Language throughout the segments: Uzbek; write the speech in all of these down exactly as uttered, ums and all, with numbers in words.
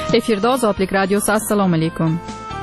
Efirda Ozodlik radiosi. Assalomu alaykum.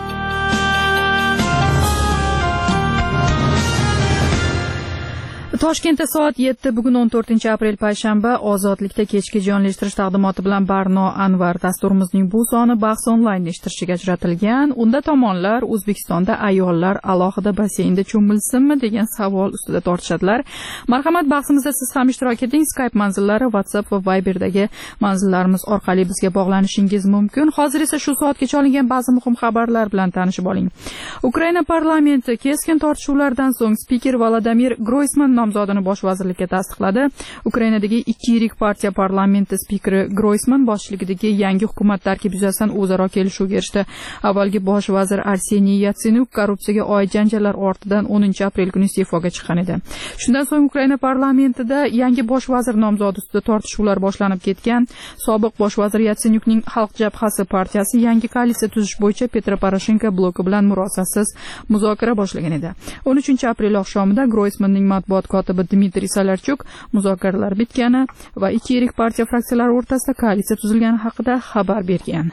Toshkentda soat yetti, bugun o'n to'rtinchi aprel payshanba. Ozodlikda kechki jonlashtirish taqdimoti bilan Barno Anvar dasturimizning bu soni bahs onlayn eshittirishiga ajratilgan. Unda tomonlar O'zbekistonda ayollar alohida basseynda cho'milsinmi degan savol ustida tortishadilar. Marhamat, bahsimizda siz ham ishtirok eting. Skype manzillari, WhatsApp va Viber'dagi manzillarimiz orqali bizga bog'lanishingiz mumkin. Hozir esa shu soatgacha olingan ba'zi muhim xabarlar bilan tanishib oling. Ukraina parlamenti keskin tortishuvlardan so'ng spiker Volodymyr Groysman nomzodini bosh vazirlikka tasdiqladi. Ukrainadagi ikki yirik partiya parlamenti spikeri Groysman boshchiligidagi yangi hukumat tarkibi yuzasidan o'zaro kelishuvga erishdi. Avvalgi bosh vazir Arseniy Yatsenyuk korrupsiyaga oid janjallar ortidan o'ninchi aprel kuni iste'foga chiqqan edi. Shundan so'ng Ukraina parlamentida yangi bosh vazir nomzodi ustida tortishuvlar boshlanib ketgan. Sobiq bosh vazir Yatsenyukning Xalq jabhasi partiyasi yangi koalitsiya tuzish bo'yicha Petro Poroshenko bloki bilan murosasiz muzokara boshlagan edi. o'n uchinchi aprel oqshomida Groysmanning matbuot kotibi Dmitriy Salarchuk muzokaralar bitgani va ikki yirik partiya fraksiyalari o'rtasida koalitsiya tuzilgani haqida xabar bergan.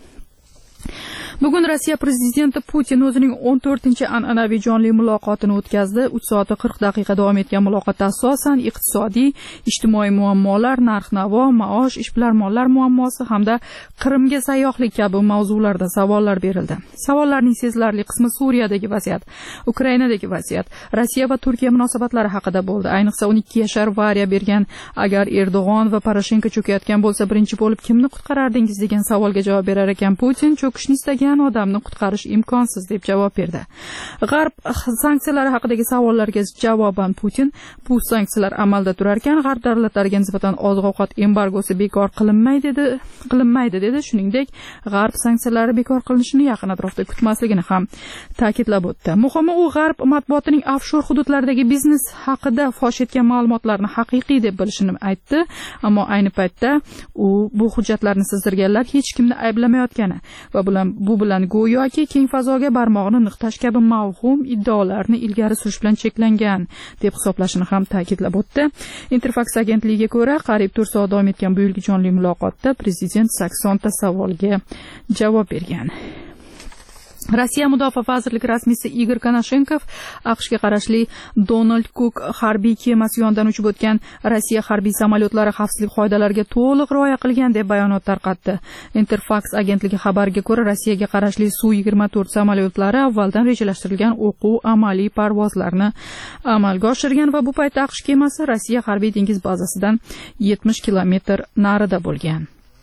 Bugun Rossiya prezidenti Putin o'zining o'n to'rtinchi an'anaviy jonli muloqotini o'tkazdi. uch soat qirq daqiqa davom etgan muloqotda asosan iqtisodiy, ijtimoiy muammolar, narx-navo, maosh, ishbilarmonlar muammosi hamda Qrimga sayyohlik kabi mavzularda savollar berildi. Savollarning sezilarli qismi Suriyadagi vaziyat, Ukrainadagi vaziyat, Rossiya va Turkiya munosabatlari haqida bo'ldi. Ayniqsa o'n ikki yashar Variya bergan agar Erdo'g'on va Poroshenko cho'kayotgan bo'lsa, birinchi bo'lib kimni qutqarardingiz degan savolga javob berar ekan Putin, cho'kishni istagan odamni qutqarish imkonsiz deb javob berdi. G'arb sanksiyalari haqidagi savollarga javoban Putin, bu sanksiyalar amalda turar ekan, g'arb davlatlariga nisbatan oziq-ovqat embargosi bekor qilinmaydi dedi, qilinmaydi dedi. Shuningdek, g'arb sanksiyalari bekor qilinishini yaqin atrofda kutmasligini ham ta'kidlab o'tdi. Muhimi, u g'arb matbuotining offshor hududlardagi biznes haqida fosh etgan ma'lumotlarni haqiqiy deb bilishini aytdi, ammo ayni paytda u bu hujjatlarni sizdirganlar hech kimni ayblamayotgani va bilan bu bilan go'yoki keng fazoga barmog'ini niqtash kabi mavhum iddaolarni ilgari surish bilan cheklangan deb hisoblashini ham ta'kidlab o'tdi. Interfax agentligiga ko'ra, qariyb to'rt soat davom etgan bu yilgi jonli muloqotda prezident saksonta savolga javob bergan. Rossiya mudofaa vazirligi rasmiysi Igor Konashenkov AQShga qarashli Donald Cook harbiy kemasi yonidan uchib o'tgan Rossiya harbiy samolyotlari xavfsizlik qoidalariga to'liq rioya qilgan deb bayonot tarqatdi. Interfax agentligi xabariga ko'ra, Rossiyaga qarashli Su yigirma to'rt samolyotlari avvaldan rejalashtirilgan o'quv amaliy parvozlarni amalga oshirgan va bu paytda AQSh kemasi Rossiya harbiy dengiz bazasidan yetmish kilometr narida bo'lgan.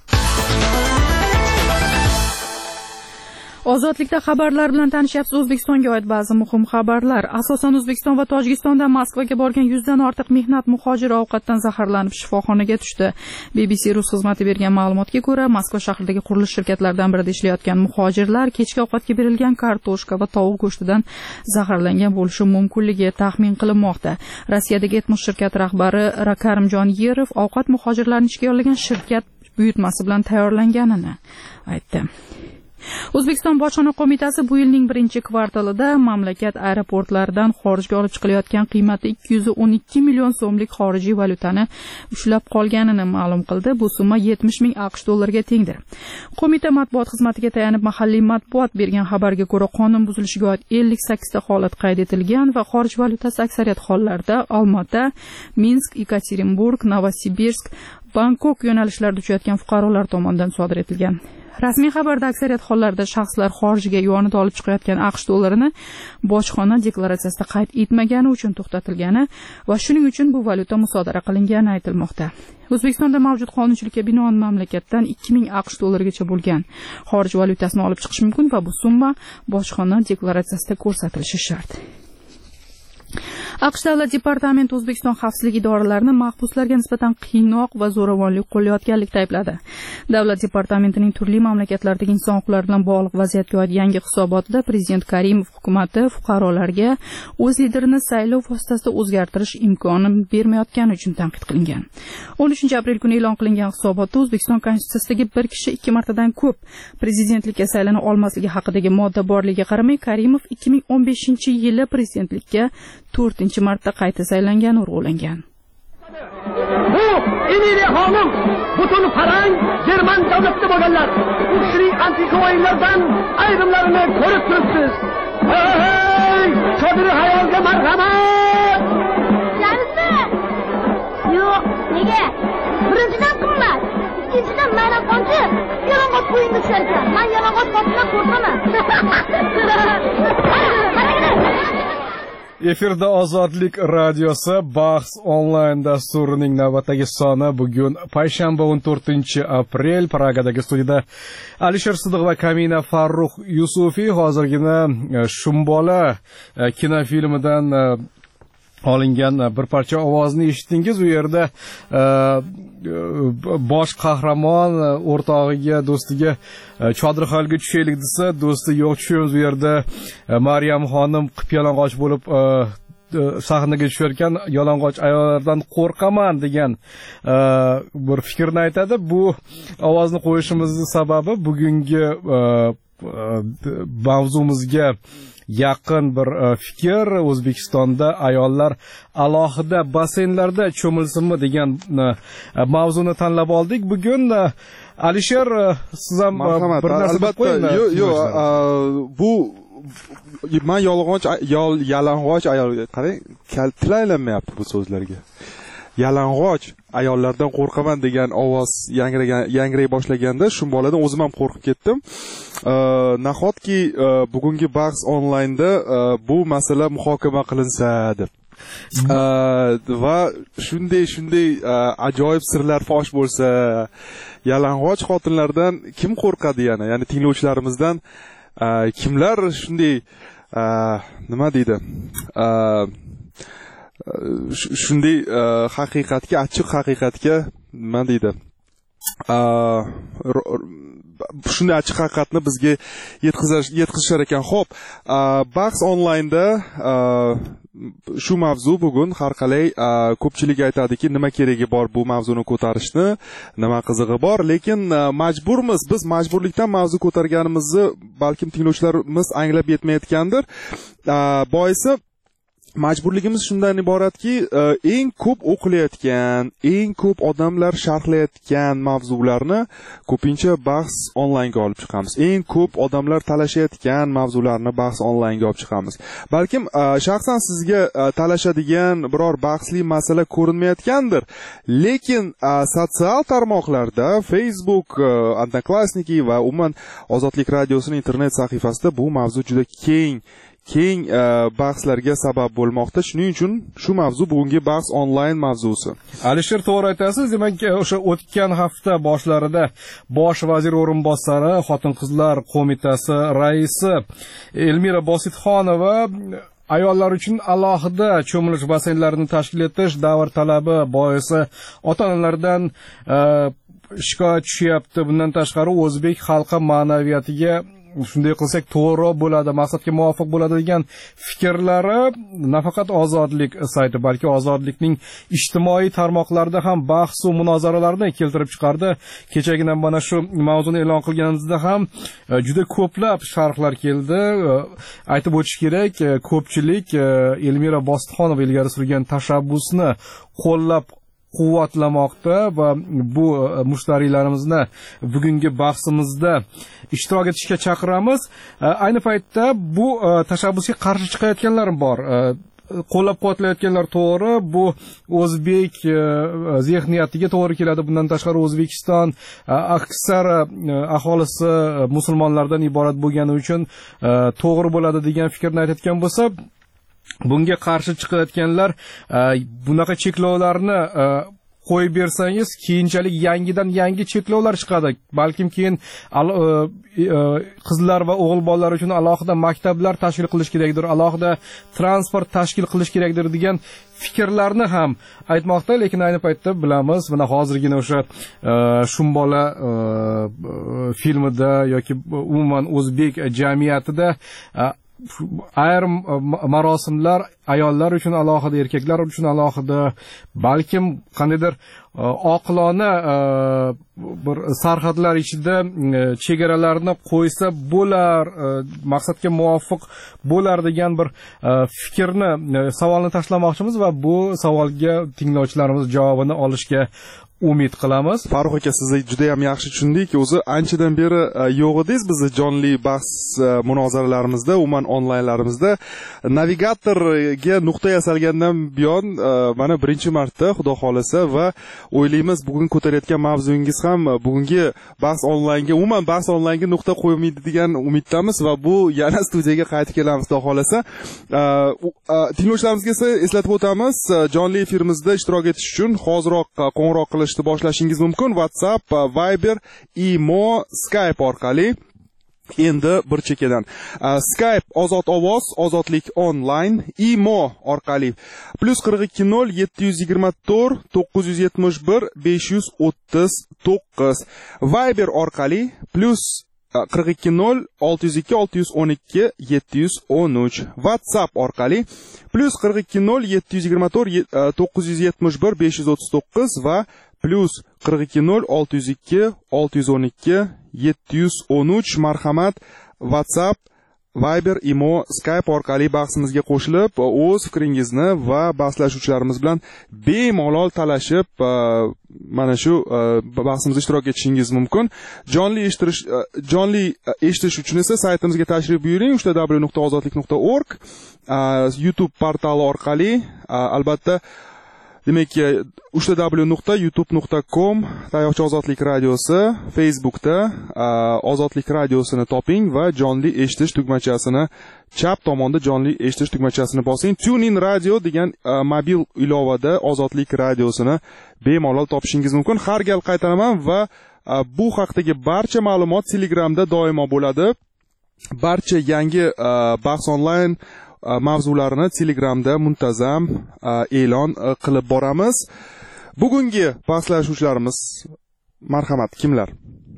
Ozodlikda xabarlar bilan tanishyapsiz. O'zbekistonga oid ba'zi muhim xabarlar. Asosan O'zbekiston va Tojikistondan Moskvaga borgan yuzdan ortiq mehnat muhojiri ovqatdan zaharlanib shifoxonaga tushdi. B B C Rus xizmati bergan ma'lumotga ko'ra, Moskva shahridagi qurilish shirkatlaridan birida ishlayotgan muhojirlar kechki ovqatga berilgan kartoshka va tovuq go'shtidan zaharlangan bo'lishi mumkinligi taxmin qilinmoqda. Rossiyadagi Etmos shirkati rahbari Karimjon Yerov ovqat muhojirlarni ishga yollagan shirkat buyurtmasi bilan tayyorlanganini aytdi. O'zbekiston Bojxona qo'mitasi bu yilning birinchi kvartalida mamlakat aeroportlaridan xorijga olib chiqilayotgan qiymati ikki yuz o'n ikki million so'mlik xorijiy valyutani ushlab qolganini ma'lum qildi. Bu summa yetmish ming AQSh dollariga tengdir. Qo'mita matbuot xizmatiga tayanib mahalliy matbuot bergan xabarga ko'ra, qonun buzilishiga oid ellik sakkizta holat qayd etilgan va xorij valyutasi aksariyat hollarda Olmaota, Minsk, Yekaterinburg, Novosibirsk, Bangkok yo'nalishlarida uchayotgan fuqarolar tomonidan sodir etilgan. Rasmiy xabarda aksariyat hollarda shaxslar xorijga yonida olib chiqayotgan AQSh dollarini bojxona deklaratsiyasida qayd etmagani uchun to'xtatilgani va shuning uchun bu valyuta musodara qilingani aytilmoqda. O'zbekistonda mavjud qonunchilikka binoan mamlakatdan ikki ming AQSh dollarigacha bo'lgan xorij valyutasini olib chiqish mumkin va bu summa bojxona deklaratsiyasida ko'rsatilishi shart. AQSh Davlat departamenti O'zbekiston xavfsizlik idoralarini mahbuslarga nisbatan qiynoq va zo'ravonlik qo'llayotganlikda aybladi. Davlat departamentining turli mamlakatlardagi inson huquqlari bilan bog'liq vaziyatga oid yangi hisobotida Prezident Karimov hukumatı fuqarolarga o'z liderini saylov vositasida o'zgartirish imkoni bermayotgani uchun tanqid qilingan. o'n uchinchi aprel kuni e'lon qilingan hisobotda O'zbekiston Konstitutsiyasidagi bir kishi ikki martadan ko'p prezidentlikka saylana olmasligi haqidagi modda borligiga qaramay, Karimov ikki ming o'n beshinchi yili prezidentlikka to'rtinchi marta qayta saylangani urg'ulangan. bu Emiliya xonim butun farang German davlatida bo'lganlar. Ushli antika o'yinlardan ayrimlarini ko'rib turibsiz. Hey, Chodir hayolga marhamat. Janisi? Yo'q, nega? Birinchidan qimmat. Ikkinchidan mana qonchi yalang'och qo'yinni tusharkan. Men yalang'och qo'yindan qo'rqaman. Efirda Ozodlik radiosi Bahs onlayn dasturining navbatdagi soni bugun payshanba o'n to'rtinchi aprel. Pragadagi studiyada Alisher Sidiq va Kamina Farruh Yusufiy hozirgina Shumbola kinofilmidan olingan bir parcha ovozni eshitdingiz. U yerda bosh qahramon o'rtog'iga, do'stiga chodir holga tushaylik desa, do'sti yo'q tushamiz. U yerda Maryam xonim qip-yalang'och bo'lib sahnaga tushayotgan yalang'och ayollardan qo'rqaman degan bir fikrni aytadi. Bu ovozni qo'yishimizning sababi bugungi mavzumizga yaqin bir fikr. O'zbekistonda ayollar alohida basseynlarda cho'milsinmi degan mavzuni tanlab oldik. Bugun Alisher, siz ham bir narsa deb qo'ying. Yo'q, yo'q, bu men yalang'och yalang'och ayol, qarang, til aylanmayapti bu so'zlarga. Yalang'och ayollardan qo'rqaman degan ovoz yangragan yangray boshlaganda Shumboladan o'zim ham qo'rqib ketdim. Nahotki bugungi bahs onlaynda bu masala muhokama qilinsa deb. Va shunday shunday ajoyib sirlar fosh bo'lsa, yalang'och xotinlardan kim qo'rqadi yana? Ya'ni tinglovchilarimizdan kimlar shunday nima deydi? Shunday haqiqatga, achchiq haqiqatga nima deydi? Shunday achchiq haqiqatni bizga yetkazish yetkazishar ekan. Xo'p, bahs onlaynda shu mavzu bugun har qalay ko'pchilik aytadiki, nima keragi bor bu mavzuni ko'tarishni, nima qizig'i bor, lekin majburmiz. Biz majburlikdan mavzu ko'targanimizni balkim tinglovchilarimiz anglab yetmayotgandir. Boisi majburligimiz shundan iboratki, eng ko'p o'qilayotgan, eng ko'p odamlar sharhlayotgan mavzularni ko'pincha bahs onlaynga olib chiqamiz. Eng ko'p odamlar talashayotgan mavzularni bahs onlaynga olib chiqamiz. Balkim shaxsan sizga talashadigan biror bahsli masala ko'rinmayotgandir, lekin sotsial tarmoqlarda, Facebook, Odnoklassniki va umuman Ozodlik radiosining internet sahifasida bu mavzu juda keng keng bahslarga sabab bo'lmoqda. Shuning uchun shu mavzu bugungi bahs onlayn mavzusi. Alisher, to'g'ri aytasiz. Demak, o'sha o'tgan hafta boshlarida bosh vazir o'rinbosari, Xotin-qizlar qo'mitasi raisi Elmira Bositxonova ayollar uchun alohida cho'milish basseynlarini tashkil etish davr talabi boisi ota-onalardan shikoyat tushyapti. Bundan tashqari o'zbek xalqi ma'naviyatiga shunday qilsak to'g'ri bo'ladi, maqsadga muvofiq bo'ladi degan fikrlari nafaqat Ozodlik sayti, balki Ozodlikning ijtimoiy tarmoqlarida ham bahs va munozaralarni keltirib chiqardi. Kechagina mana shu mavzuni e'lon qilganimizda ham juda ko'plab sharhlar keldi. Aytib o'tish kerak, ko'pchilik Elmira Bositxonova ilgari surgan tashabbusni qo'llab quvvatlamoqda va bu mushtariylarimizni bugungi bahsimizda ishtirok etishga chaqiramiz. Ayni paytda bu tashabbusga qarshi chiqayotganlar bor. Qo'llab quvvatlayotganlar to'g'ri, bu o'zbek zehniyatiga to'g'ri keladi. Bundan tashqari O'zbekiston aksar aholisi musulmonlardan iborat bo'lgani uchun to'g'ri bo'ladi degan fikrni aytayotgan bo'lsa, bunga qarshi chiqayotganlar bunaqa cheklovlarni qo'yib bersangiz, keyinchalik yangidan yangi cheklovlar chiqadi. Balkim keyin qizlar va o'g'il bolalar uchun alohida maktablar tashkil qilish kerakdir, alohida transport tashkil qilish kerakdir degan fikrlarni ham aytmoqda. Lekin ayni paytda bilamiz, mana hozirgina o'sha Shumbola filmida yoki umuman o'zbek jamiyatida ayrim marosimlar ayollar uchun alohida, erkaklar uchun alohida, balkim qandaydir oqilona bir sarhadlar ichida chegaralarni qo'ysa bo'lar, maqsadga muvofiq bo'lar degan bir fikrni, savolni tashlamoqchimiz va bu savolga tinglovchilarimiz javobini olishga umid qilamiz. Farruh aka, sizni juda ham yaxshi tushundik. O'zi anchadan beri yo'q edingiz bizni jonli bahs munozaralarimizda, umuman onlaynlarimizda. Navigatorga nuqta yasalgandan buyon mana birinchi marta, xudo xolasa, va o'ylaymiz bugun ko'tarayotgan mavzungiz ham bugungi bahs onlaynga, umuman bahs onlaynga nuqta qo'ymaydi degan umiddamiz va bu yana studiyaga qaytib kelamiz, xudo xolasa. Tinglovchilarimizga esa eslatib o'tamiz, jonli efirimizda ishtirok etish uchun hoziroq qo'ng'iroq qilishni boshlashingiz mumkin. WhatsApp, Viber, Imo, Skype orqali. Endi bir chekkadan Skype ozod ovoz, ozodlik online, Imo orqali plus qirq ikki nol yetti yuz yigirma to'rt to'qqiz yuz yetmish bir besh yuz o'ttiz to'qqiz, Viber orqali plus qirq ikki nol olti yuz ikki olti yuz o'n ikki yetti yuz o'n uch, WhatsApp orqali plus qirq ikki nol yetti yuz yigirma to'rt to'qqiz yuz yetmish bir besh yuz o'ttiz to'qqiz va plus qirq ikki nol olti yuz ikki olti yuz o'n ikki yetti yuz o'n uch. Marhamat, WhatsApp, Viber, Imo, Skype orqali bahsimizga qo'shilib, o'z fikringizni va bahslashuvchilarimiz bilan bemalol talashib, mana shu bahsimizda ishtirok etishingiz mumkin. Jonli eshitish jonli eshitish uchun esa saytimizga tashrif buyuring, w w w nuqta ozodlik nuqta org, YouTube portali orqali, albatta demak w w w nuqta youtube nuqta com Tayoqcha ozodlik radiosi, Facebookda ozodlik radiosini toping va jonli eshitish tugmachasini, chap tomonda jonli eshitish tugmachasini bosing. TuneIn radio degan mobil ilovada ozodlik radiosini bemalol topishingiz mumkin. Har gal qaytaraman va bu haqdagi barcha ma'lumot Telegramda doimo bo'ladi. Barcha yangi bahs onlayn mavzularini Telegramda muntazam e'lon qilib boramiz. Bugungi bahslashuvchilarimiz, marhamat, kimlar?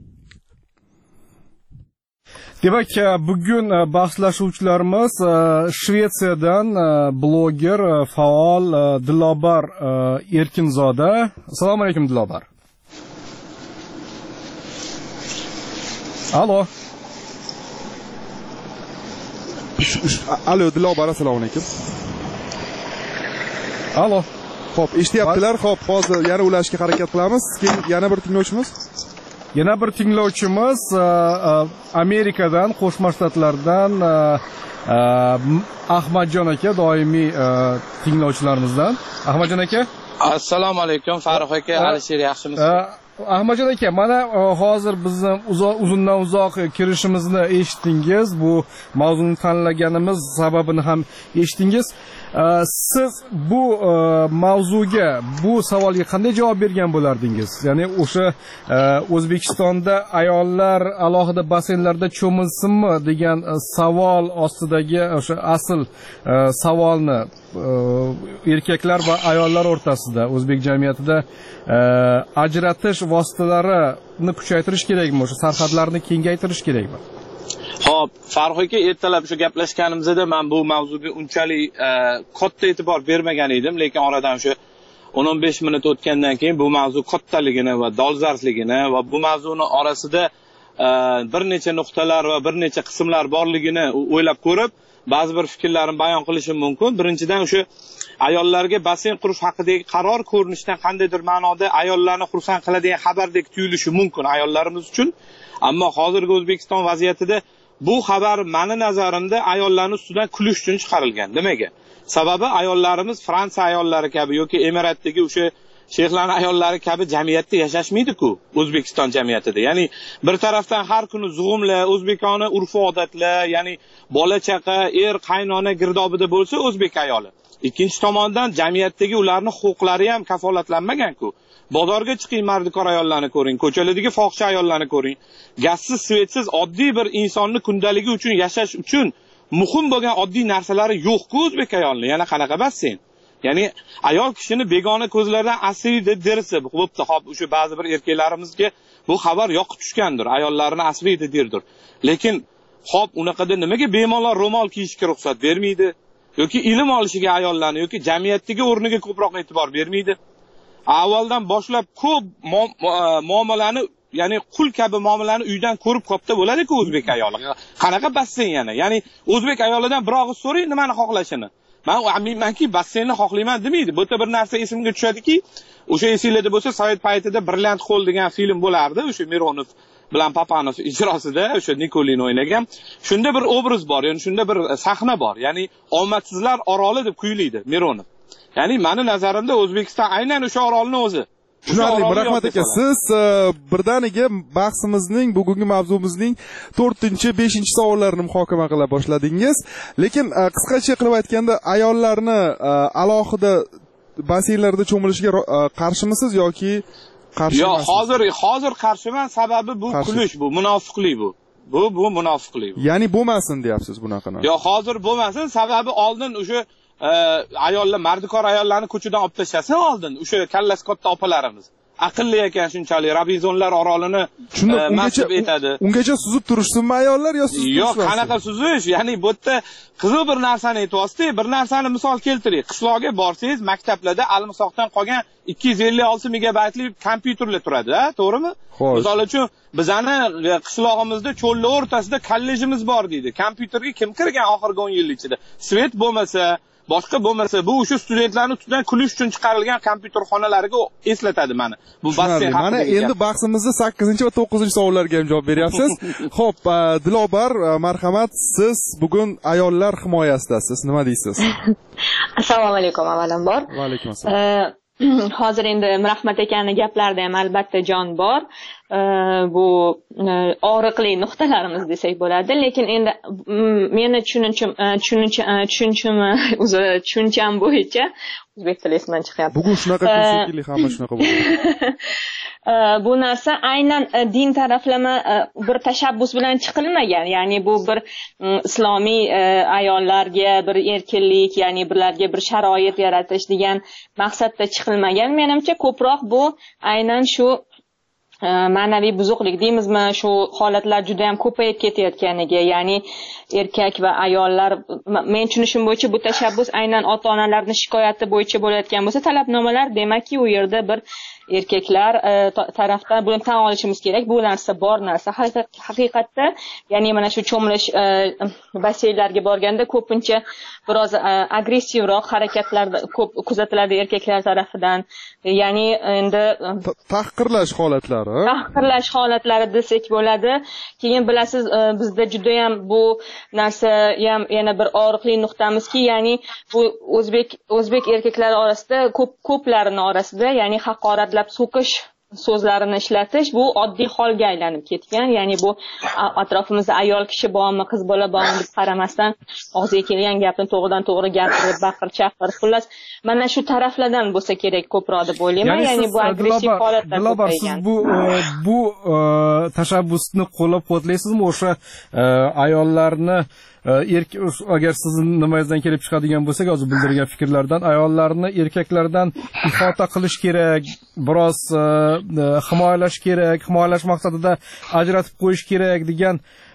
Demak, bugun bahslashuvchilarimiz Shvetsiyadan bloger, faol Dilobar Erkinzoda. Assalomu alaykum, Dilobar. Alo. Alo, Dilobar, assalomu alaykum. Alo. Xo'p, eshityaptilar. Xo'p, hozir yana ulashga harakat qilamiz. Keyin yana bir tinglovchimiz. Yana bir tinglovchimiz Amerikadan, Qo'shma Shtatlardan Ahmadjon aka, doimiy tinglovchilarimizdan. Ahmadjon aka, assalomu alaykum. Farruh aka, Alisher, yaxshimisiz? Ahmadjon aka, mana hozir bizni uzundan uzoq kirishimizni eshitdingiz, bu mavzuni tanlaganimiz sababini ham eshitdingiz. Siz bu mavzuga, bu savolga qanday javob bergan bo'lardingiz? Ya'ni o'sha O'zbekistonda ayollar alohida basseynlarda cho'milsinmi degan savol ostidagi o'sha asl savolni erkaklar va ayollar o'rtasida o'zbek jamiyatida ajratish vositalarini kuchaytirish kerakmi? O'sha sarhadlarni kengaytirish kerakmi? Xo'p, Farruh aka, ertalab shu gaplashganimizda men bu mavzuga unchalik katta e'tibor bermagan edim, lekin oradan shu o'n o'n besh minut o'tgandan keyin bu mavzu kattaligini va dolzarbligini va bu mavzuni orasida bir necha nuqtalar va bir necha qismlar borligini o'ylab ko'rib, ba'zi bir fikrlarimni bayon qilishim mumkin. Birinchidan o'sha ayollarga basseyn qurish haqidagi qaror ko'rinishdan qandaydir ma'noda ayollarni xursand qiladigan xabardek tuyulishi mumkin ayollarimiz uchun. Ammo hozirgi O'zbekiston vaziyatida bu xabar meni nazarimda ayollarning ustidan kulish uchun chiqarilgan. Nimaga? Sababi ayollarimiz Fransiya ayollari kabi yoki Emiratdagi o'sha sheyxlarning ayollari kabi jamiyatda yashashmaydi-ku, O'zbekiston jamiyatida. Ya'ni bir tarafdan har kuni zug'umlar, o'zbekona urf-odatlar, ya'ni bola chaqa, er, qaynona girdobida bo'lsa o'zbek ayoli. Ikkinchi tomondan jamiyatdagi ularning huquqlari ham kafolatlanmagan-ku. Bozorga chiqing, mardikor ayollarni ko'ring, ko'chalardagi fohisha ayollarni ko'ring. Gassiz, svetsiz oddiy bir insonni kundaligi uchun yashash uchun muhim bo'lgan oddiy narsalari yo'q-ku o'zbek ayolning. Yana qanaqa basseyn? Ya'ni ayol kishini begona ko'zlardan asraydi dersa, bo'pti, hop, o'sha ba'zi bir erkaklarimizga bu xabar yoqib tushgandir, ayollarni asraydi derdir. Lekin Xo'p, unaqada nimaga bemalol ro'mol kiyishga ruxsat bermaydi? Yoki ilm olishiga ayollarni yoki jamiyatdagi o'rniga ko'proq e'tibor bermaydi? Avvaldan boshlab ko'p muomalani, ya'ni qul kabi muomalani uydan ko'rib qopda bo'ladi-ku o'zbek ayoli. Qanaqa basseyn yana? Ya'ni o'zbek ayolidan bir og'iz so'rang nimani xohlashini. Men aminmanki basseynni xohlayman demaydi. Bu yerda bir narsa esimga tushadiki, o'sha esinglarda bo'lsa, Sovet paytida Brilliant Hall degan film bo'lardi, o'sha Mironov bilan Papanov ijrosida, o'sha Nikolin o'ynagan. Shunda bir obraz bor, ya'ni shunda bir sahna bor. Ya'ni omadsizlar oroli deb quyiladi Mironov. Ya'ni meni nazarimda O'zbekiston aynan o'sha orolning o'zi. Tushunarli, rahmat aka. Siz birdaniga bahsimizning, bugungi mavzumizning to'rtinchi, beshinchi savollarini muhokama qila boshladingiz. Lekin qisqacha qilib aytganda, ayollarni alohida basseynlarda cho'milishiga qarshimisiz yoki qarshi emasmi? Yo'q, hozir hozir qarshiman, sababi bu kulish, bu munofiqlik bu. Bu bu munofiqlik bu. Ya'ni bo'lmasin deyapsiz bunaqa. Yo'q, hozir bo'lmasin, sababi oldin o'sha ayollar, mardikor ayollarni ko'chadan olib tashlasa oldin, o'sha kallasi katta opalarimiz. Aqlli ekan shunchalik Robinzonlar orolini mas'ul etadi. Ungacha suzib turishsinmi ayollar yo suzib turishsin? Yo'q, qanaqa suzish? Ya'ni bu yerda qiziq bir narsani aytyapsiz, bir narsani misol keltiring. Qishloqqa borsangiz, maktablarda almisoqdan qolgan ikki yuz ellik olti megabaytli kompyuterlar turadi, ha, to'g'rimi? Misol uchun bizani qishlog'imizda cho'llar o'rtasida kollejimiz bor deydi. Kompyuterga kim kirgan oxirgi o'n yil ichida? Svet bo'lmasa, boshqa bo'lmasa, bu o'sha studentlarni ustidan kulish uchun chiqarilgan kompyuter xonalariga eslatadi meni. Bu basseyn haqida. Mana endi bahsimizda sakkizinchi va to'qqizinchi savollarga ham javob beryapsiz. Xo'p, Dilobar, marhamat, siz bugun ayollar himoyasidasiz. Nima deysiz? Assalomu alaykum avvalambor. Va alaykum assalom. Hozir endi Rahmat akani gaplarida ham albatta jon bor. Bu og'riqli nuqtalarimiz desak bo'ladi, lekin endi meni tushunchim tushunchim o'zi tushuncham bo'yicha o'zbek tili esimdan chiqyapti. Bugun shunaqa shekilli hamma shunaqa bo'ladi. Bu narsa aynan din taraflama bir tashabbus bilan chiqilmagan. Ya'ni bu bir islomiy ayollarga bir erkinlik, ya'ni bularga bir sharoit yaratish degan maqsadda chiqilmagan. Menimcha ko'proq bu aynan shu ma'naviy buzuqlik deymizmi, shu holatlar juda ham ko'payib ketayotganiga, ya'ni erkak va ayollar, men tushunishim bo'yicha bu tashabbus aynan ota-onalarning shikoyati bo'yicha bo'layotgan bo'lsa, talabnomalar demakki u yerda bir erkaklar tarafdan buni tan olishimiz kerak. Bu narsa bor narsa. Haqiqatda, ya'ni mana shu cho'milish basseynlarga borganda ko'pincha biroz agressivroq harakatlar ko'p kuzatiladi erkaklar tarafidan. Ya'ni endi tahqirlash holatlari. Tahqirlash holatlari desak bo'ladi. Keyin bilasiz, bizda juda ham bu narsa ham yana bir og'riqli nuqtamizki, ya'ni bu o'zbek o'zbek erkaklari orasida ko'p ko'plarining orasida, ya'ni haqoratlab so'kish so'zlarini ishlatish bu oddiy holga aylanib ketgan. Ya'ni bu atrofimizda ayol kishi bormi, qiz bola bormi deb qaramasdan og'ziga kelgan gapni to'g'ridan to'g'ri gapirib, baqir chaqir, xullas mana shu taraflardan bo'lsa kerak ko'proq deb o'ylayman. Ya'ni bu agressiv holatlar ko'paygan. Siz bu bu tashabbusni qo'llab-quvvatlaysizmi? O'sha ayollarni agar sizni nimangizdan kelib chiqadigan bo'lsak, hozir bildirgan fikrlardan ayollarni erkaklardan ihota qilish kerak, biroz himoyalash kerak, himoyalash maqsadida ajratib qo'yish kerak degan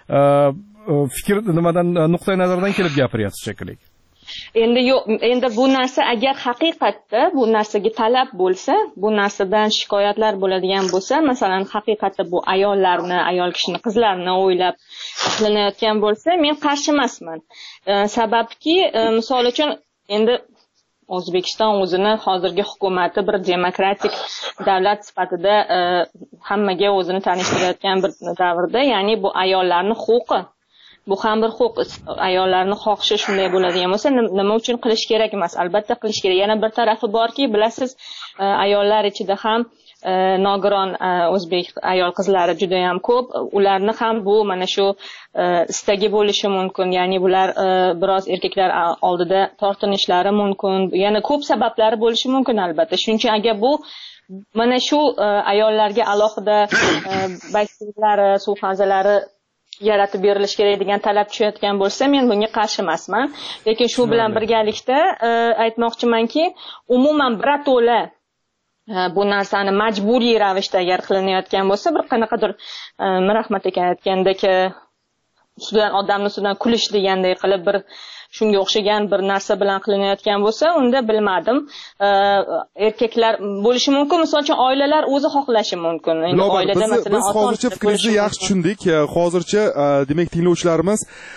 fikr nimadan, nuqtai nazardan kelib gapiryapsiz shekilli. Endi yo'q, endi bu narsa agar haqiqatda bu narsaga talab bo'lsa, bu narsadan shikoyatlar bo'ladigan bo'lsa, masalan, haqiqatda bu ayollarni, ayol kishini, qizlarni o'ylab qilinayotgan bo'lsa, men qarshi emasman. Sababki, misol uchun endi O'zbekiston o'zini hozirgi hukumati bir demokratik davlat sifatida hammaga o'zini tanishtirayotgan bir davrda, ya'ni bu ayollarning huquqi. Bu ham bir huquq. Ayollarning xohishi shunday bo'ladigan bo'lsa, nima uchun qilish kerak emas? Albatta qilish kerak. Yana bir tarafi borki, bilasiz, ayollar ichida ham nogiron o'zbek ayol qizlari juda ham ko'p. Ularni ham bu mana shu istagi bo'lishi mumkin. Ya'ni bular biroz erkaklar oldida tortinishlari mumkin. Yana ko'p sabablari bo'lishi mumkin albatta. Shuning uchun agar bu mana shu ayollarga alohida basseynlari, suv havzalari yaratib berilish kerak degan talab tushayotgan bo'lsa, men bunga qarshi emasman. Lekin shu bilan birgalikda aytmoqchimanki, umuman birato'la bu narsani majburiy ravishda agar qilinayotgan bo'lsa, bir qanaqadir Rahmat aka aytgandek ustidan odamni ustidan kulish deganday qilib bir shunga o'xshagan bir narsa bilan qilinayotgan bo'lsa, unda bilmadim. Erkaklar bo'lishi mumkin, misol uchun oilalar o'zi xohlashi mumkin. Endi oilada masalan biz hozircha fikringizni yaxshi tushundik. Hozircha demak tinglovchilarimiz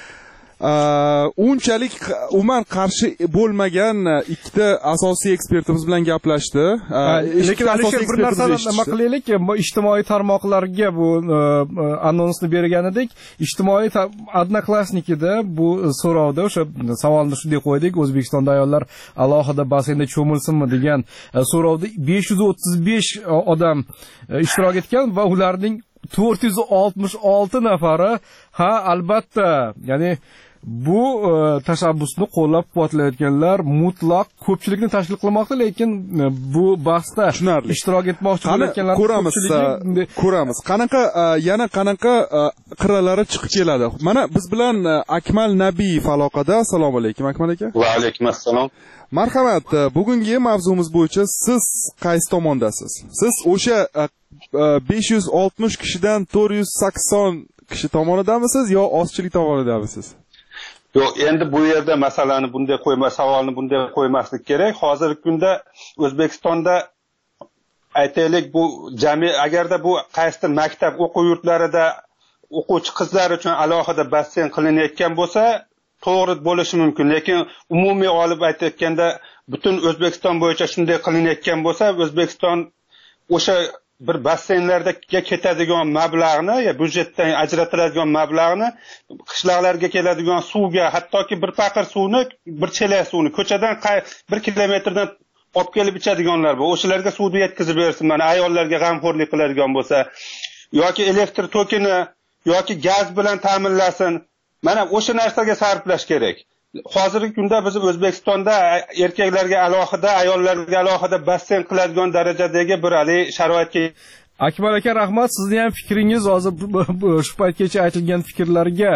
unchalik umuman qarshi bo'lmagan ikkita asosiy ekspertimiz bilan gaplashdi. Lekin Alisher bir narsani nima qilaylik, ijtimoiy tarmoqlarga bu anonsni bergan edik. Ijtimoiy Odnoklassnikida bu so'rovda o'sha savolni shunday qo'ydik, O'zbekistonda ayollar alohida bassenda cho'milsinmi degan so'rovda besh yuz o'ttiz besh odam ishtirok etgan va ularning to'rt yuz oltmish olti nafari ha albatta, ya'ni bu tashabbusni qo'llab-quvvatlayotganlar mutlaq ko'pchilikni tashkil qilmoqda, lekin bu bahsda ishtirok etmoqchi bo'layotganlar ko'ramiz, ko'ramiz. Qanaqa yana qanaqa qirralari chiqib keladi. Mana biz bilan Akmal Nabiyev aloqada. Assalomu alaykum Akmal aka. Va alaykum assalom. Marhamat, bugungi mavzumiz bo'yicha siz qaysi tomondasiz? Siz o'sha besh yuz oltmish kishidan to'rt yuz sakson kishi tomonidamisiz yo ozchilik tomonidamisiz? Yo'q, endi bu yerda masalani bunday qo'yma, savolni bunday qo'ymaslik kerak. Hozirgi kunda O'zbekistonda aytaylik, bu jami agarda bu qaysidir maktab o'quv yurtlarida o'quvchi qizlar uchun alohida basseyn qilinayotgan bo'lsa, to'g'ri bo'lishi mumkin, lekin umumiy olib aytayotganda butun O'zbekiston bo'yicha shunday qilinayotgan bo'lsa, O'zbekiston o'sha bir basseynlarga ketadigan mablag'ni, ya byudjetdan ajratiladigan mablag'ni qishloqlarga keladigan suvga, hattoki bir paqir suvni, bir chelak suvni ko'chadan bir kilometrdan olib kelib ichadiganlar bor. O'shalarga suvni yetkazib bersin, mana ayollarga g'amxo'rlik qiladigan bo'lsa, yoki elektr tokini yoki gaz bilan ta'minlasin. Mana o'sha narsaga sarflash kerak. Hozirgi kunda biz O'zbekistonda erkaklarga alohida, ayollarga alohida basseyn qiladigan darajadagi bir hali sharoitga. Akmal aka, rahmat. Sizning ham fikringiz hozir shu paytgacha aytilgan fikrlarga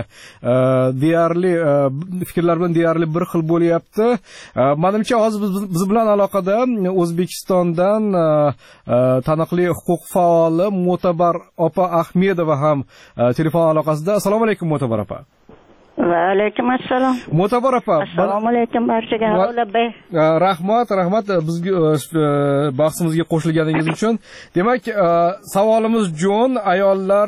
deyarli fikrlar bilan deyarli bir xil bo'lyapti. Menimcha hozir biz bilan aloqada O'zbekistondan taniqli huquq faoli Mo'tabar opa Ahmedova ham telefon aloqasida. Assalomu alaykum Mo'tabar opa. Va alaykum assalom. Mo'tabar opa. Assalomu alaykum barchaga. Havolabbay. Rahmat, rahmat bizga bahsimizga qo'shilganingiz uchun. Demak, savolimiz jo'n, ayollar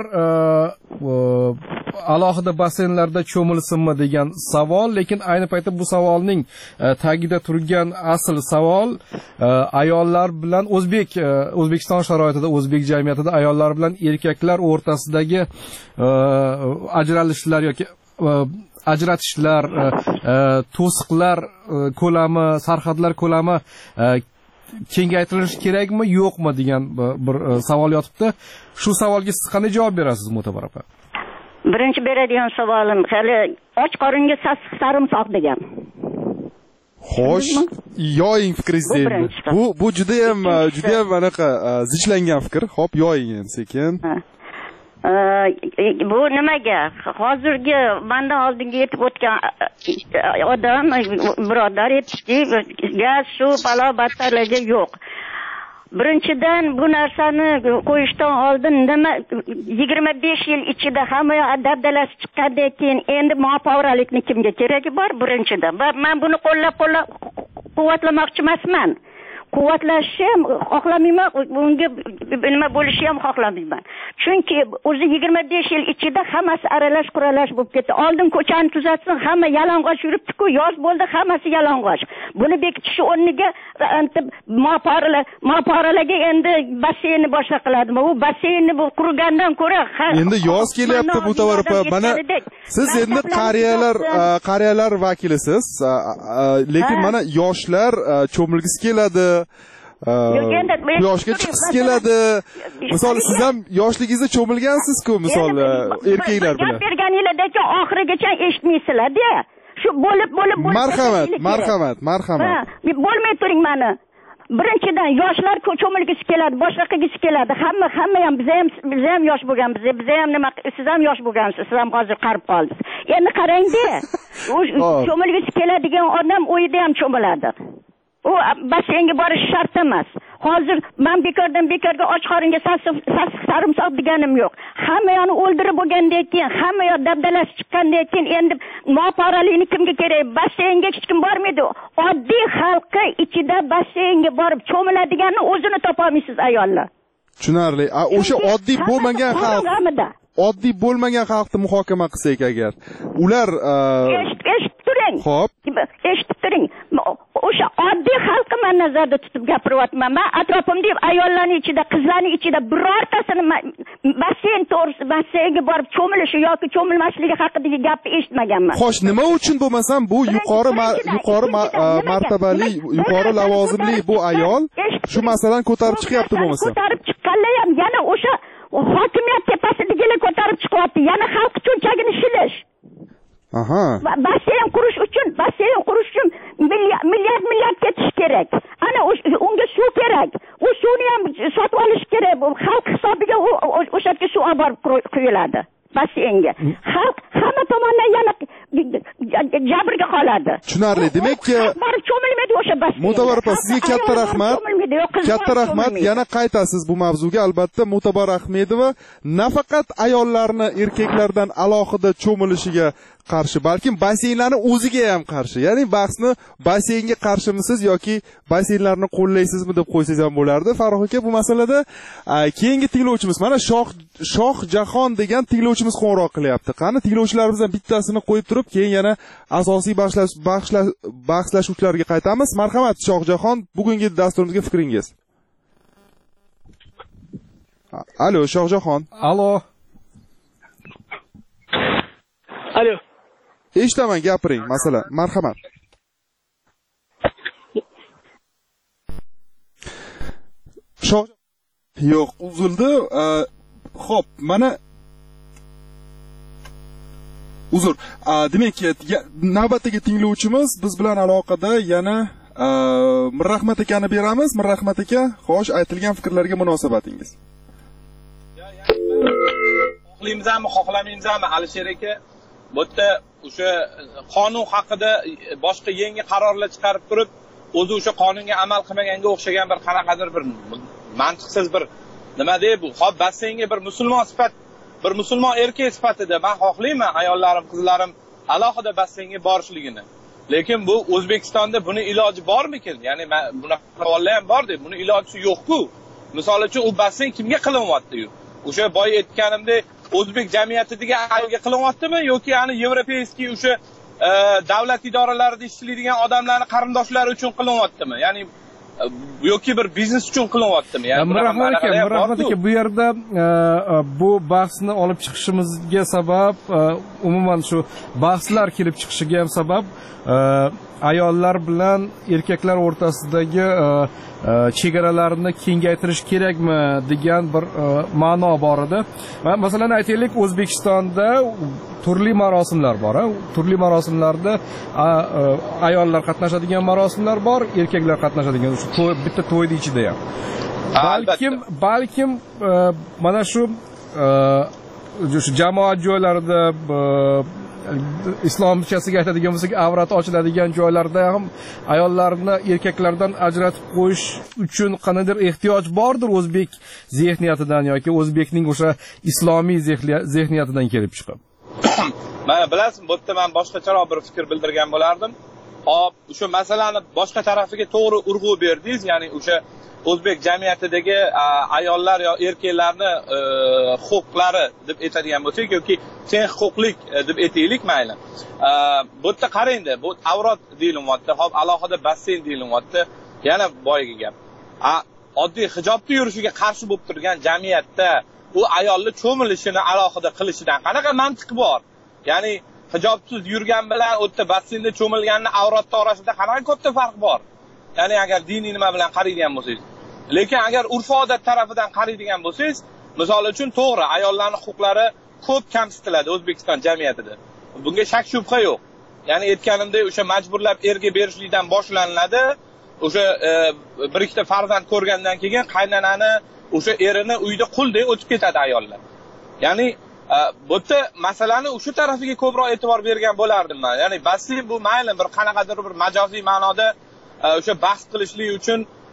alohida basseynlarda cho'milsinmi degan savol, lekin ayni paytda bu savolning tagida turgan asl savol ayollar bilan o'zbek O'zbekiston sharoitida, o'zbek jamiyatida ayollar bilan erkaklar o'rtasidagi ajralishlar yoki ajratishlar, to'siqlar ko'lami, sarhadlar ko'lami kengaytirilishi kerakmi, yo'qmi degan bir savol yotibdi. Shu savolga siz qanday javob berasiz, Mo'tabar opa? Birinchi beradigan savolim, hali och qoringa sassiq sarimsoq degan. Xo'sh, yoying fikringizni endi. Bu bu juda ham juda ham anaqa zichlangan fikr. Xo'p, yoying endi sekin. Bu nimaga? Hozirgi mendan oldinga yetib o'tgan odam, birodar aytdiki, gaz, suv, balo battarlarga yo'q. Birinchidan bu narsani qo'yishdan oldin nima yigirma besh yil ichida hamma dabdalasi chiqqandan keyin endi muofavorlikni kimga keragi bor birinchidan. Va men buni qo'llab-qo'llab quvvatlamoqchi emasman. Quvvatlashni ham xohlamayman, bunga nima bo'lishni ham xohlamayman. Chunki o'zi yigirma besh yil ichida hammasi aralash quralash bo'lib ketdi. Oldin ko'chani tuzatsin, hamma yalang'och yuribdi-ku, yoz bo'ldi, hammasi yalang'och. Buni bekitish o'rniga moporalar, moporalarga endi basseynni boshqa qiladimi? U basseynni bu qurgandan ko'ra endi yoz kelyapti bu tovarpa. Mana siz endi qariyalar, qariyalar vakilisiz, lekin mana yoshlar cho'milgisi keladi. Yoshga chiqib keladi. Misol siz ham yoshligingizda cho'milgansiz-ku, misol erkaklar bilan. Gap berganinglardek oxirigacha eshitmaysizlar-da. Shu bo'lib bo'lib bo'lib. Marhamat, marhamat, marhamat. Bo'lmay turing meni. Birinchidan yoshlar cho'milgisi keladi, boshqa qilgisi keladi. Hamma hamma ham biz ham biz ham yosh bo'lganmiz. Biz ham nima, siz ham yosh bo'lgansiz. Siz ham hozir qarib qoldingiz. Endi qarang-da. Cho'milgisi keladigan odam o'yida ham cho'miladi. U basseynga borish shart emas. hozir men bekordan bekorga och qoringa sassiq sarimsoq deganim yo'q. Hamma yoqni o'ldirib bo'lgandan keyin, hamma yoq dabdalasi chiqqandan keyin endi moporalikni kimga kerak? Basseynga hech kim bormaydi. Oddiy xalqi ichida basseynga borib cho'miladiganni o'zini topa olmaysiz ayollar. Tushunarli. O'sha oddiy bo'lmagan xalq, oddiy bo'lmagan xalqni muhokama qilsak agar, ular eshitib turing. Xo'p. Eshitib turing. O'sha oddiy xalqni men nazarda tutib gapiryapman. Men atrofimda ayollarning ichida, qizlarning ichida birortasini basseyn to'g'risi, basseynga borib cho'milishi yoki cho'milmasligi haqidagi gapni eshitmaganman. Xo'sh, nima uchun bo'lmasam bu yuqori yuqori martabali, yuqori lavozimli bu ayol shu masalani ko'tarib chiqyapti bo'lmasa? Ko'tarib chiqqanlar ham yana o'sha hokimiyat tepasidagilar ko'tarib chiqyapti. Yana xalq cho'nchagini shilish. Aha. Basseyn qurish uchun, basseyn qurish uchun milliard milliard milliard ketish kerak. Ana unga suv kerak. U suvni ham sotib olish kerak. Xalq hisobiga o'sha yerga suv olib borib quyiladi basseynga. Xalq hamma tomondan yana jabrga qoladi. Tushunarli. Demakki, borib cho'milmaydi o'sha basseyn. Mo'tabar opa, sizga katta rahmat. Katta rahmat. Yana qaytasiz bu mavzuga, albatta. Mo'tabar Ahmedova nafaqat ayollarni erkaklardan alohida cho'milishiga qarshi, balkim basseynlarni o'ziga ham qarshi. Ya'ni bahsni basseynga qarshimisiniz yoki basseynlarni qo'llaysizmi deb qo'ysangiz ham bo'lardi. Farruh aka, bu masalada keyingi tinglovchimiz, mana Shoh Shoh Jahon degan tinglovchimiz qo'ng'iroq qilyapti. Qani tinglovchilarimizdan bittasini qo'yib turib, keyin yana asosiy bahslash bahslashuvchilarga qaytamiz. Marhamat Shoh Jahon, bugungi dasturimizga fikringiz. Alo, Shoh Jahon. Alo. Alo. Eshitaman, gapiring, masalan. Marhamat. Shoh yo'q, uzildi. Xo'p, mana uzr. Demak, navbatdagi tinglovchimiz biz bilan aloqada yana Mirrahmat akani beramiz. Mirrahmat aka, xo'sh, aytilgan fikrlarga munosabatingiz. Xohlaymizmi, xohlamaymizmi Alisher aka? Bu yerda o'sha qonun haqida boshqa yangi qarorlar chiqarib turib, o'zi o'sha qonunga amal qilmaganga o'xshagan bir qanaqadir bir mantiqsiz bir nima deb bu, hop basseynga bir musulmon sifat, bir musulmon erkak sifatida men xohlayman ayollarim, qizlarim alohida basseynga borishligini. Lekin bu O'zbekistonda buni iloji bormikin? Ya'ni bunaqa savollar ham bor deb, buni iloji yo'q-ku. Misol uchun u basseyn kimga qilinyapti-yu? O'sha boy aytganimdek o'zbek jamiyatidagi ayolga qilinyaptimi yoki ani yevropeyskiy o'sha davlat idoralarida ishlaydigan odamlarning qarindoshlari uchun qilinyaptimi? Ya'ni yoki bir biznes uchun qilinyaptimi? Ya'ni rahmat aka, rahmat aka, bu yerda bu bahsni olib chiqishimizga sabab umuman shu bahslar kelib chiqishiga ham sabab ayollar bilan erkaklar o'rtasidagi chegaralarni kengaytirish kerakmi degan bir ma'no bor edi. Masalan aytaylik, O'zbekistonda turli marosimlar bor. Turli marosimlarda ayollar qatnashadigan marosimlar bor, erkaklar qatnashadigan shu to'y, bitta to'yning ichida ham. Balkim, balkim mana shu shu jamoat joylarida islomchasiga aytadigan bo'lsak, avrat ochiladigan joylarda ham ayollarni erkaklardan ajratib qo'yish uchun qanaqadir ehtiyoj bordir o'zbek zehniyatidan yoki o'zbekning o'sha islomiy zehniyatidan kelib chiqib. Mana bilasizmi, bu yerda men boshqacharoq bir fikr bildirgan bo'lardim. Hop, o'sha masalani boshqa tarafiga to'g'ri urg'u berdingiz, ya'ni o'sha o'zbek jamiyatidagi ayollar yo erkaklarni huquqlari deb aytadigan bo'lsak yoki teng huquqlik deb aytaylik, mayli. Bu yerda qarangda, bu avrat deyilyapti, hop alohida basseyn deyilyapti. Yana boyagi gap. Oddiy hijobda yurishiga qarshi bo'lib turgan jamiyatda u ayolni cho'milishini alohida qilishidan qanaqa mantiq bor? Ya'ni hijobsiz yurgan bilan o'tda basseynda cho'milganni avratda orasida qanaqa katta farq bor? Ya'ni agar diniy nima bilan qaraydigan bo'lsangiz. Lekin agar urf-odat tarafidan qaraydigan bo'lsangiz, misol uchun to'g'ri, ayollarning huquqlari ko'p kamsitiladi O'zbekiston jamiyatida. Bunga shak shubha yo'q. Ya'ni aytganimdek, o'sha majburlab erga berishlikdan boshlanadi. O'sha bir ikkita farzand ko'rgandan keyin qaynanani, o'sha erini uyda quldek o'tib ketadi ayollar. Ya'ni bu yerda masalani o'sha tarafiga ko'proq e'tibor bergan bo'lardim men. Ya'ni basseyn bu mayli bir qanaqadir bir majoziy ma'noda o'sha bahs qilishlik uchun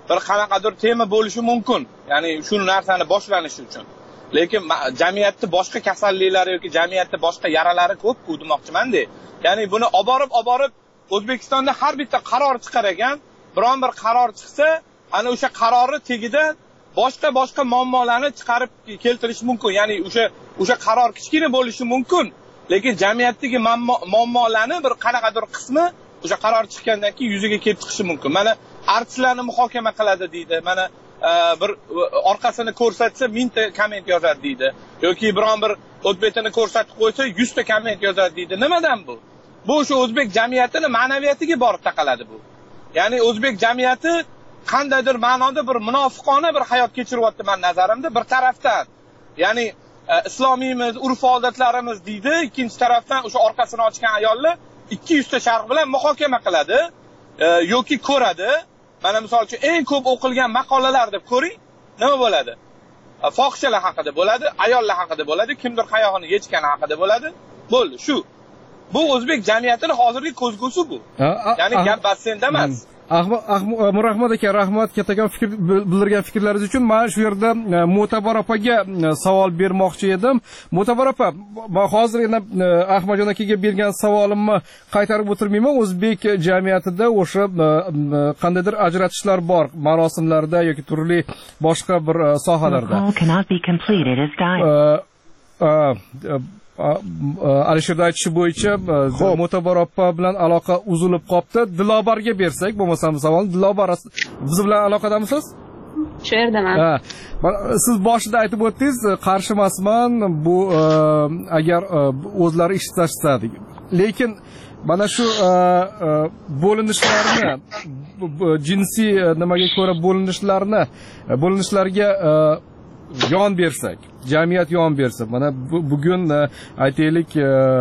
bir qanaqadir tema bo'lishi mumkin. Ya'ni shu narsani boshlanishi uchun. Lekin jamiyatda boshqa kasalliklari yoki jamiyatda boshqa yaralari ko'p-ku demoqchiman-da. Ya'ni buni olib borib, olib borib O'zbekistonda har bitta qaror chiqar ekan, biron bir qaror chiqsa, ana o'sha qarori tegida boshqa boshqa muammolarni chiqarib keltirish mumkin. Ya'ni o'sha o'sha qaror kichkina bo'lishi mumkin, lekin jamiyatdagi muammolarni bir qanaqadir qismi o'sha qaror chiqqandan keyin yuzaga kelib chiqishi mumkin. Mana artistlarni muhokama qiladi deydi. Mana bir orqasini ko'rsatsa mingta komment yozadi deydi. Yoki biron bir o'tbetini ko'rsatib qo'ysa yuzta komment yozadi deydi. Nimadan bu? Bu o'sha o'zbek jamiyatining ma'naviyatiga borib taqaladi bu. Ya'ni o'zbek jamiyati qandaydir ma'noda bir munofiqona bir hayot kechiryapti men nazarimda bir tarafdan. Ya'ni islomiymiz, urf-odatlarimiz deydi, ikkinchi tarafdan o'sha orqasini ochgan ayollar ikki yuz ta sharh bilan muhokama qiladi yoki ko'radi. Mana misol uchun eng ko'p o'qilgan maqolalar deb ko'ring, nima bo'ladi? Fohishalar haqida bo'ladi, ayollar haqida bo'ladi, kimdir qayog'ini yechgani haqida bo'ladi. Bo'ldi, shu. Bu o'zbek jamiyatining hozirgi ko'zgusi bu. Ya'ni gap bassenda emas. Murahmat aka, rahmat kattakon fikr bildirgan fikrlaringiz uchun. Men shu yerda Mo'tabar opaga savol bermoqchi edim. Mo'tabar opa, men hozir yana Ahmadjon akaga bergan savolimni qaytarib o'tirmayman. O'zbek jamiyatida o'sha qandaydir ajratishlar bor, marosimlarda yoki turli boshqa bir sohalarda. Alisherda aytishi bo'yicha Mo'tabar opa bilan aloqa uzilib qopti. Dilobarga bersak, bo'lmasam savolni, Dilobar biz bilan aloqadamisiz? Shu yerdaman. Ha. Siz boshida aytib o'tdingiz, qarshi emasman, bu agar o'zlari ishlashsa. Lekin mana shu bo'linishlarni, jinsiy nimaga ko'ra bo'linishlarni, bo'linishlarga yon bersak, jamiyat yon bersa, mana bugun aytaylik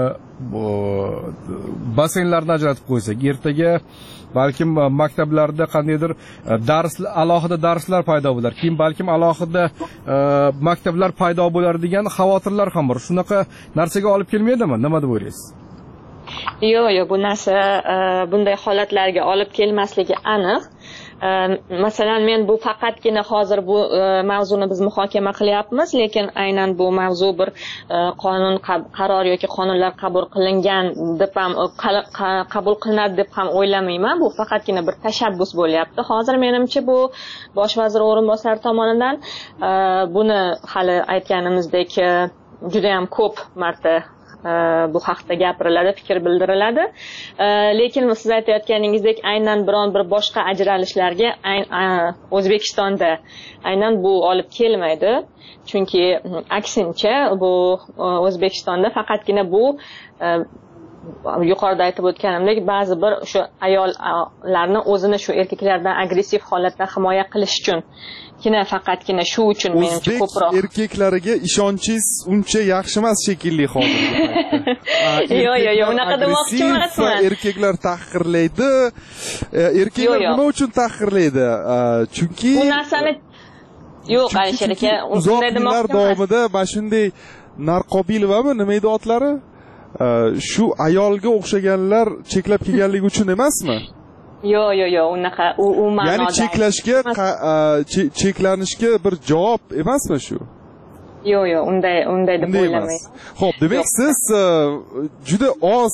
basseynlarni ajratib qo'ysak, ertaga balkim maktablarda qandaydir dars, alohida darslar paydo bo'lar, keyin balkim alohida maktablar paydo bo'lar degan xavotirlar ham bor. Shunaqa narsaga olib kelmaydimi? Nima deb o'ylaysiz? Yo'q, yo'q, bu narsa bunday holatlarga olib kelmasligi aniq. Masalan, men bu faqatgina hozir bu mavzuni biz muhokama qilyapmiz, lekin aynan bu mavzu bir qonun qaror yoki qonunlar qabul qilingan deb ham qabul qilinadi deb ham o'ylamayman. Bu faqatgina bir tashabbus bo'lyapti. Hozir menimcha bu bosh vazir o'rinbosari tomonidan buni hali aytganimizdek juda ham ko'p marta bu haqda gapiriladi, fikr bildiriladi. Lekin siz aytayotganingizdek aynan biron bir boshqa ajralishlarga O'zbekistonda aynan bu olib kelmaydi. Chunki aksincha bu O'zbekistonda faqatgina bu yuqorida aytib o'tganimdek ba'zi bir shu ayollarni o'zini shu erkaklardan agressiv holatda himoya qilish uchun kina faqatgina shu uchun menimcha ko'proq erkaklariga ishonchingiz uncha yaxshi emas shekilli hozir. Yo'q, yo'q, yo'q, unaqa demoqchi emasman. Erkaklar tahqirlaydi. Erkaklar nima uchun tahqirlaydi? Chunki bu narsani yo'q, Alisher aka, unday demoqchi emas. Davomida mana shunday Narqobilovami, nima edi otlari? Shu ayolga o'xshaganlar cheklab kelganligi uchun emasmi? Yo'q, yo'q, yo'q, unaqa u u ma'noda. Ya'ni cheklashga, cheklanishga bir javob emasmi shu? Yo'q, yo'q, unday unday deb o'ylamayman. Xo'p, demak siz juda oz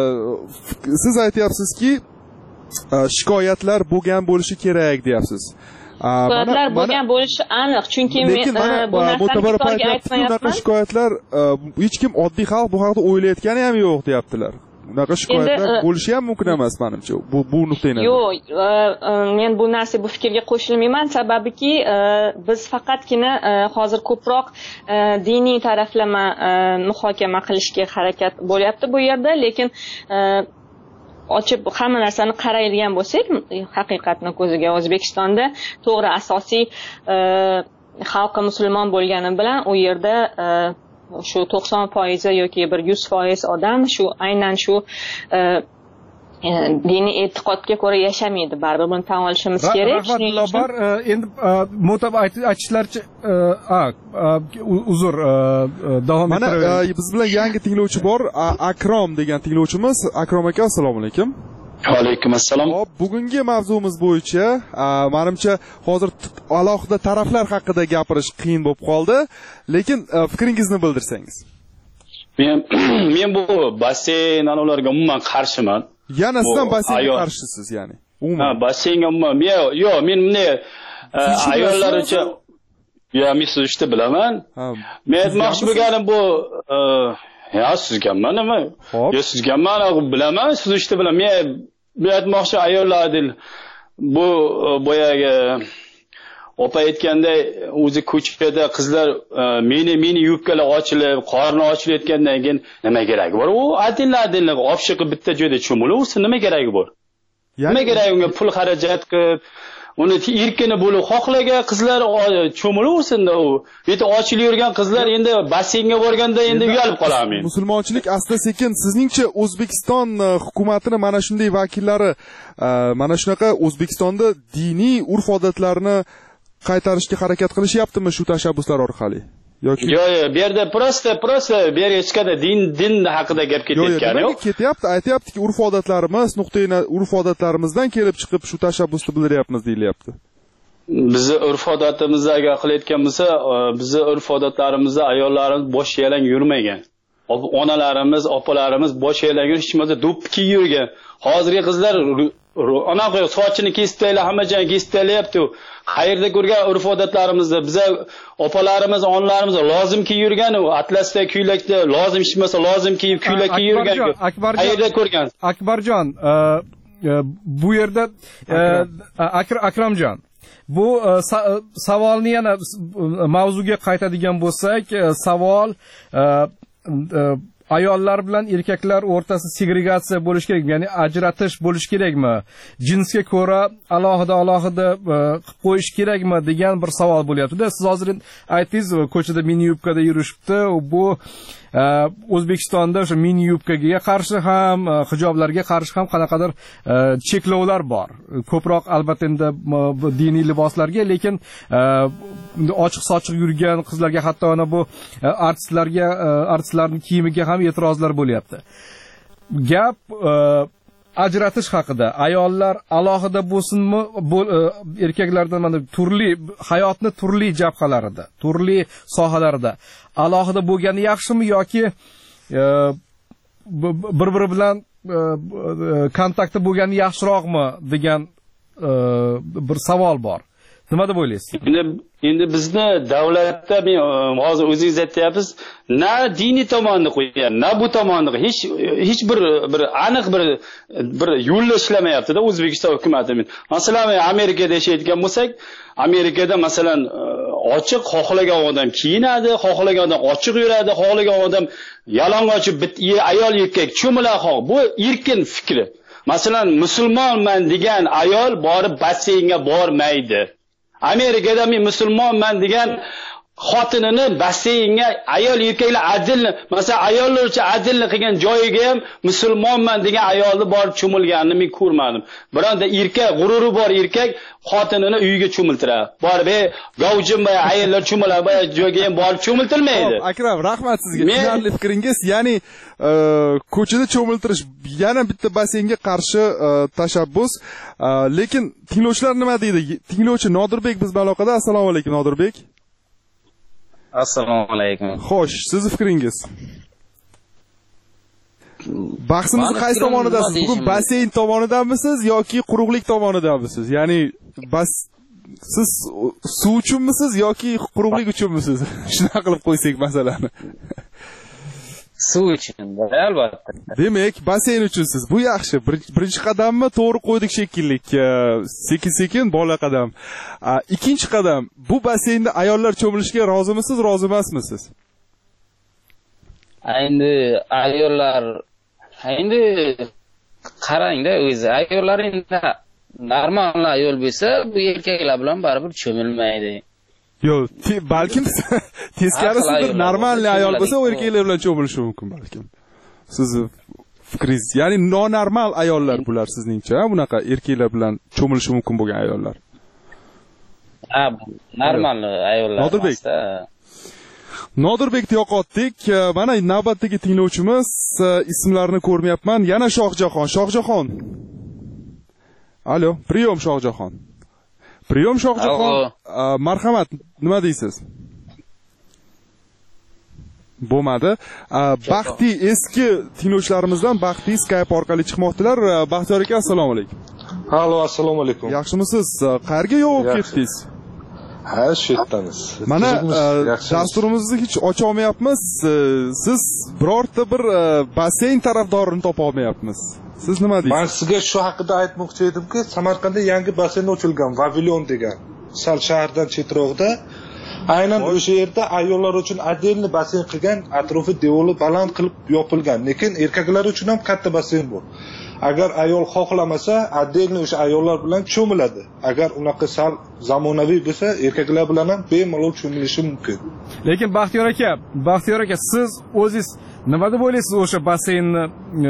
siz aytyapsizki, shikoyatlar bo'lgan bo'lishi kerak deyapsiz. Shikoyatlar bo'lgan bo'lishi aniq, chunki men bu narsani aytmayapman. Shikoyatlar hech kim oddiy xalq bu haqida o'ylayotgani ham yo'q deyaptilar. Bunaqa shikoyatlar bo'lishi ham mumkin emas menimcha. Bu bu nuqtai nazar. Yo'q, men bu narsa bu fikrga qo'shilmayman, sababiki biz faqatgina hozir ko'proq diniy taraflama muhokama qilishga harakat bo'lyapti bu yerda, lekin ochib hamma narsani qaraydigan bo'lsak, haqiqatni ko'ziga O'zbekistonda to'g'ri asosiy xalqi musulmon bo'lgani bilan u yerda shu to'qson foiz yoki bir yuz foiz odam shu aynan shu diniy e'tiqodga ko'ra yashamaydi. Baribir buni tan olishimiz kerak. Rahmatullobar, endi Mo'tab aytishlaricha, uzr, davom ettiravering. Mana biz bilan yangi tinglovchi bor, Akrom degan tinglovchimiz. Akrom aka, assalomu alaykum. Alaykum assalom. Hop, bugungi mavzumiz bo'yicha, menimcha hozir alohida taraflar haqida gapirish qiyin bo'lib qoldi, lekin fikringizni bildirsangiz. Men men bu basseyn ularga umuman qarshiman. Yana siz ham basseynga qarshisiz, ya'ni. Umuman. Ha, basseynga umuman. Yo'q, men bunday ayollar uchun yo, men suzishni bilaman. Men aytmoqchi bo'lganim bu ya suzganman nima? Yo, suzganman, bilaman, suzishni bilaman. Men men aytmoqchi ayollar dil bu boyagi opa aytganday o'zi ko'chada qizlar meni meni yubkalar ochilib, qorni ochilayotgandan keyin nima keragi bor? U adil-adil opshiqib bitta joyda cho'milaversin, nima keragi bor? Nima keragi unga pul xarajat qilib, uni erkini bo'lib xohlagan qizlar cho'milaversin-da u. Bitta ochilib yurgan qizlar endi basseynga borganda endi uyalib qolaman. Musulmonchilik asta-sekin sizningcha O'zbekiston hukumatining mana shunday vakillari mana shunaqa O'zbekistonda diniy urf-odatlarni qaytarishga harakat qilishyaptimi shu tashabbuslar orqali? Yoki yo'q, yo'q, bu yerda prosta prosta bu yerga hech qanday din din haqida gap ketayotgani yo'q. Ketyapti, aytayaptiki, urf-odatlarimiz, nuqtai urf-odatlarimizdan kelib chiqib shu tashabbusni bildiryapmiz deyilyapti. Bizni urf-odatimizda agar qilayotgan bo'lsa, bizni urf-odatlarimizda ayollarimiz bosh yalang yurmagan. Onalarimiz, opalarimiz bosh yalang hech bo'lmasa do'ppi kiyib yurgan. Hozirgi qizlar anaqa sochini kestiraylar, hamma joyini kestirayapti. Qayerda ko'rgan urf-odatlarimizda biza opalarimiz, onalarimiz lozim kiyib yurgan, atlasda, kuylakda lozim hech bo'lmasa lozim kiyib, kuylak kiyib yurgan. Qayerda ko'rgan? Akbarjon, bu yerda Akramjon, bu savolni yana mavzuga qaytadigan bo'lsak, savol ayollar bilan erkaklar o'rtasida segregatsiya bo'lish kerak, ya'ni ajratish bo'lish kerakmi? Jinsga ko'ra alohida alohida qilib qo'yish kerakmi degan bir savol bo'lyapti-da. Siz hozir aytdingiz, ko'chada mini yubkada yurishibdi. Bu O'zbekistonda o'sha mini yubkaga qarshi ham, hijoblarga qarshi ham qanaqadir cheklovlar bor. Ko'proq albatta endi diniy liboslarga, lekin ochiq-sochiq yurgan qizlarga, hatto ana bu artistlarga, artistlarning kiyimiga ham e'tirozlar bo'lyapti. Gap ajratish haqida. Ayollar alohida bo'lsinmi, erkaklardan mana turli hayotni turli jabhalarida, turli sohalarida alohida bo'lgani yaxshimi yoki bir-biri bilan kontaktda bo'lgani yaxshiroqmi degan bir savol bor. Nima deb o'ylaysiz? Endi endi bizni davlatda men hozir o'zingiz aytyapsiz, na diniy tomonni qo'ygan, na bu tomonni hech hech bir bir aniq bir bir yo'lda ishlamayapti-da O'zbekiston hukumati. Masalan, Amerikada yashayotgan bo'lsak, Amerikada masalan ochiq xohlagan odam kiyinadi, xohlagan odam ochiq yuradi, xohlagan odam yalang'och ayol erkak cho'miladi. Bu erkin fikri. Masalan, musulmonman degan ayol borib basseynga bormaydi. Amerikada men musulmonman degan xotinini basseynga ayol erkaklar adil, masalan ayollar uchun adillik qilgan joyiga ham musulmonman degan ayolni borib cho'milganini men ko'rmadim. Bironta erkak, g'ururi bor erkak xotinini uyiga cho'miltiradi. Borib, "Ey, gavjim boy ayollar cho'miladi, boy joyga ham borib cho'miltirmaydi." Akram, rahmat sizga. Tushunarli fikringiz. Ya'ni ko'chada cho'miltirish yana bitta basseynga qarshi tashabbus. Lekin tinglovchilar nima deydi? Tinglovchi Nodirbek biz bilan aloqada. Assalomu alaykum Nodirbek. Assalomu alaykum. Xo'sh, siz fikringiz? Bahsimizni qaysi tomonidasiz? Bugun basseyn tomonidanmisiz yoki quruqlik tomonidanmisiz? Ya'ni bas siz suv uchunmisiz yoki quruqlik uchunmisiz? Shuna qilib qo'ysak masalani. Suv uchun, albatta. Demak, basseyn uchunsiz. Bu yaxshi. Birinchi qadamni to'g'ri qo'ydik shekilli. Sekin-sekin bola qadam. Ikkinchi qadam, bu basseynda ayollar cho'milishga rozimisiz, rozi emasmisiz? Endi ayollar endi qarangda o'zi ayollar endi normal ayol bo'lsa, bu erkaklar bilan baribir cho'milmaydi. Yo'q, balkim teskarisidir, normal ayol bo'lsa, u erkaklar bilan cho'milishi mumkin balkim. Sizni fikringiz, ya'ni nonormal ayollar bular sizningcha, bunaqa erkaklar bilan cho'milishi mumkin bo'lgan ayollar. Ha, normal ayollar. Nodirbek. Nodirbekni yo'qotdik. Mana navbatdagi tinglovchimiz, ismlarini ko'rmayapman. Yana Shohjahon. Shohjahon. Alo, Priyom Shohjahon. Priyom Shohjahon, marhamat, nima deysiz? Bo'lmadi. Baxti eski tinglovchilarimizdan Baxti Skype orqali chiqmoqdilar. Baxtiyor aka, assalomu alaykum. Allo, assalomu alaykum. Yaxshimisiz? Qayerga yo'q ketdingiz? Ha, shu yerdamiz. Mana dasturimizni hech ocha olmayapmiz. Siz birorta bir basseyn tarafdorini topa olmayapmiz. Siz nima deysiz? Men sizga shu haqida aytmoqchi edimki, Samarqandda yangi basseyn ochilgan, Vavilon degan, sal shahardan chetroqda. Aynan o'sha yerda ayollar uchun отдельный basseyn qilgan, atrofi devori baland qilib yopilgan, lekin erkaklar uchun ham katta basseyn bor. Agar ayol xohlamasa, отдельный o'sha ayollar bilan cho'miladi. Agar unaqa sal zamonaviy bo'lsa, erkaklar bilan ham bemalol cho'milishi mumkin. Lekin Baxtiyor aka, Baxtiyor aka, siz o'zingiz nima deb o'ylaysiz o'sha basseynni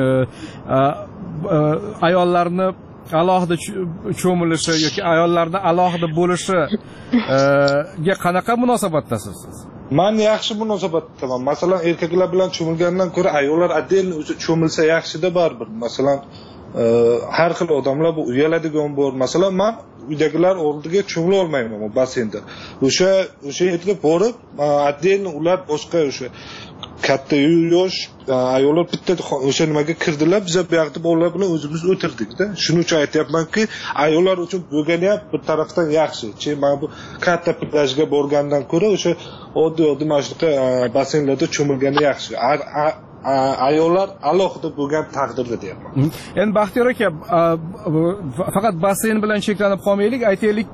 ayollarni alohida cho'milishi yoki ayollarda alohida bo'lishiga qanaqa munosabatdasiz siz? Men yaxshi munosabatdaman. Masalan, erkaklar bilan cho'milgandan ko'ra ayollar отдельно o'zi cho'milsa yaxshida baribir. Masalan, har xil odamlar bu uyaladigan bor. Masalan, men uydagilar oldiga cho'mila olmayman bu basseynda. O'sha o'sha yerga borib, отдельно ular boshqa o'sha katta yosh ayollar bitta o'sha nimaga kirdilar, biz bu yoqda bolalar bilan o'zimiz o'tirdik-da. Shuning uchun aytayapmanki, ayollar uchun bo'lgani ham bir tarafdan yaxshi. Chunki men bu katta plyajga borgandan ko'ra o'sha oddiy oddiy mana shunaqa basseynlarda cho'milgani yaxshi. Ayollar alohida bo'lgan taqdirda deyapman. Endi Baxtiyor aka, faqat basseyn bilan cheklanib qolmaylik, aytaylik,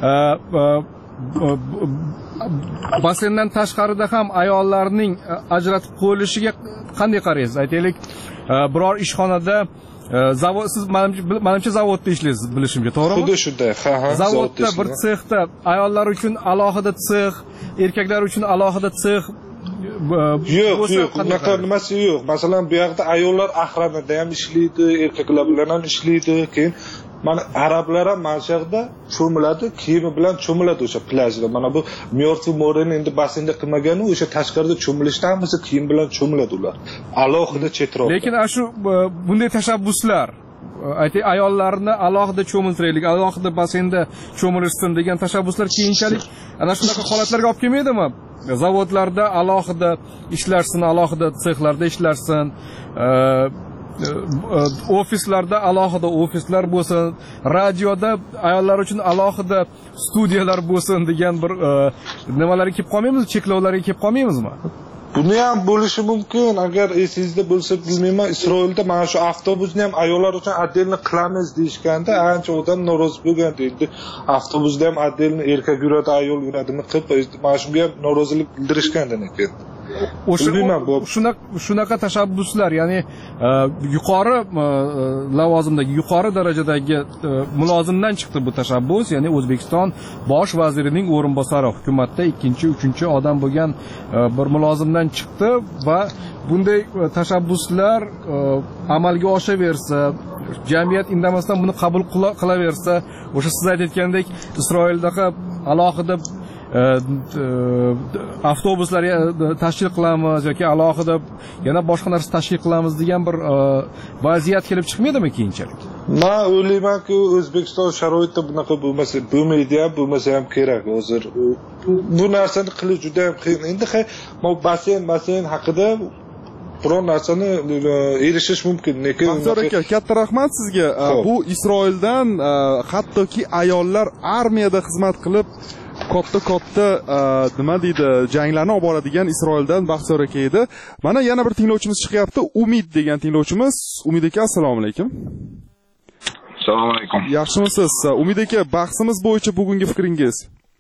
basseyndan tashqarida ham ayollarning ajratib qo'yilishiga qanday qaraysiz? Aytaylik, biror ishxonada zavod, siz menimcha zavodda ishlaysiz, bilishimcha, to'g'rimi? Xuddi shunday, ha, ha. Zavodda bir sexda ayollar uchun alohida sex, erkaklar uchun alohida sex yo'q, yo'q, unaqa nimasi yo'q. Masalan, bu yoqda ayollar ahranada ham ishlaydi, erkaklar bilan ham ishlaydi. Keyin mana arablar ham mana shu yerda cho'miladi, kiyimi bilan cho'miladi o'sha plyajda. Mana bu Myortvi moreni endi basseynda qilmagani, o'sha tashqarida cho'milishda hammasi kiyim bilan cho'miladi ular. Alohida chetroq. Lekin ana shu bunday tashabbuslar, aytay, ayollarni alohida cho'miltiraylik, alohida basseynda cho'milishsin degan tashabbuslar keyinchalik ana shunaqa holatlarga olib kelmaydimi? Zavodlarda alohida ishlarsin, alohida sexlarda ishlarsin, ofislarda alohida ofislar bo'lsin, radioda ayollar uchun alohida studiyalar bo'lsin degan bir nimalarga kelib qolmaymizmi? Cheklovlarga kelib qolmaymizmi? Buni ham bo'lishi mumkin. Agar esingizda bo'lsa, bilmayman, Isroilda mana shu avtobusni ham ayollar uchun отдельно qilamiz deyishganda, ancha odam norozi bo'lgan deydi. Avtobusda ham отдельно erkak yuradi, ayol yuradimi qilib, mana shunga ham norozilik bildirishgandan ekan. Shunaqa shunaqa tashabbuslar, ya'ni yuqori lavozimdagi, yuqori darajadagi mulozimdan chiqdi bu tashabbus, ya'ni O'zbekiston bosh vazirining o'rinbosari, hukumatda ikkinchi, uchinchi odam bo'lgan bir mulozimdan chiqdi va bunday tashabbuslar amalga oshaversa, jamiyat indamasdan buni qabul qilaversa, o'sha siz aytayotgandek Isroildagi alohida avtobuslar tashkil qilamiz yoki alohida yana boshqa narsa tashkil qilamiz degan bir vaziyat kelib chiqmaydimi keyinchalik? Men o'ylaymanki, O'zbekiston sharoitida bunaqa bo'lmasa, bo'lmaydi ham, bo'lmasa ham kerak. Hozir bu narsani qilish juda ham qiyin. Endi bu basseyn, basseyn haqida biron narsani erishish mumkin, lekin Baxtiyor aka, katta rahmat sizga. Bu Isroildan hattoki ayollar armiyada xizmat qilib katta-katta nima deydi, janglarni olib boradigan Isroildan Baxtiyor aka edi. Mana yana bir tinglovchimiz chiqyapti, Umid degan tinglovchimiz. Umid aka, assalomu alaykum. Assalomu alaykum. Yaxshimisiz? Umid aka, bahsimiz bo'yicha bugungi fikringiz?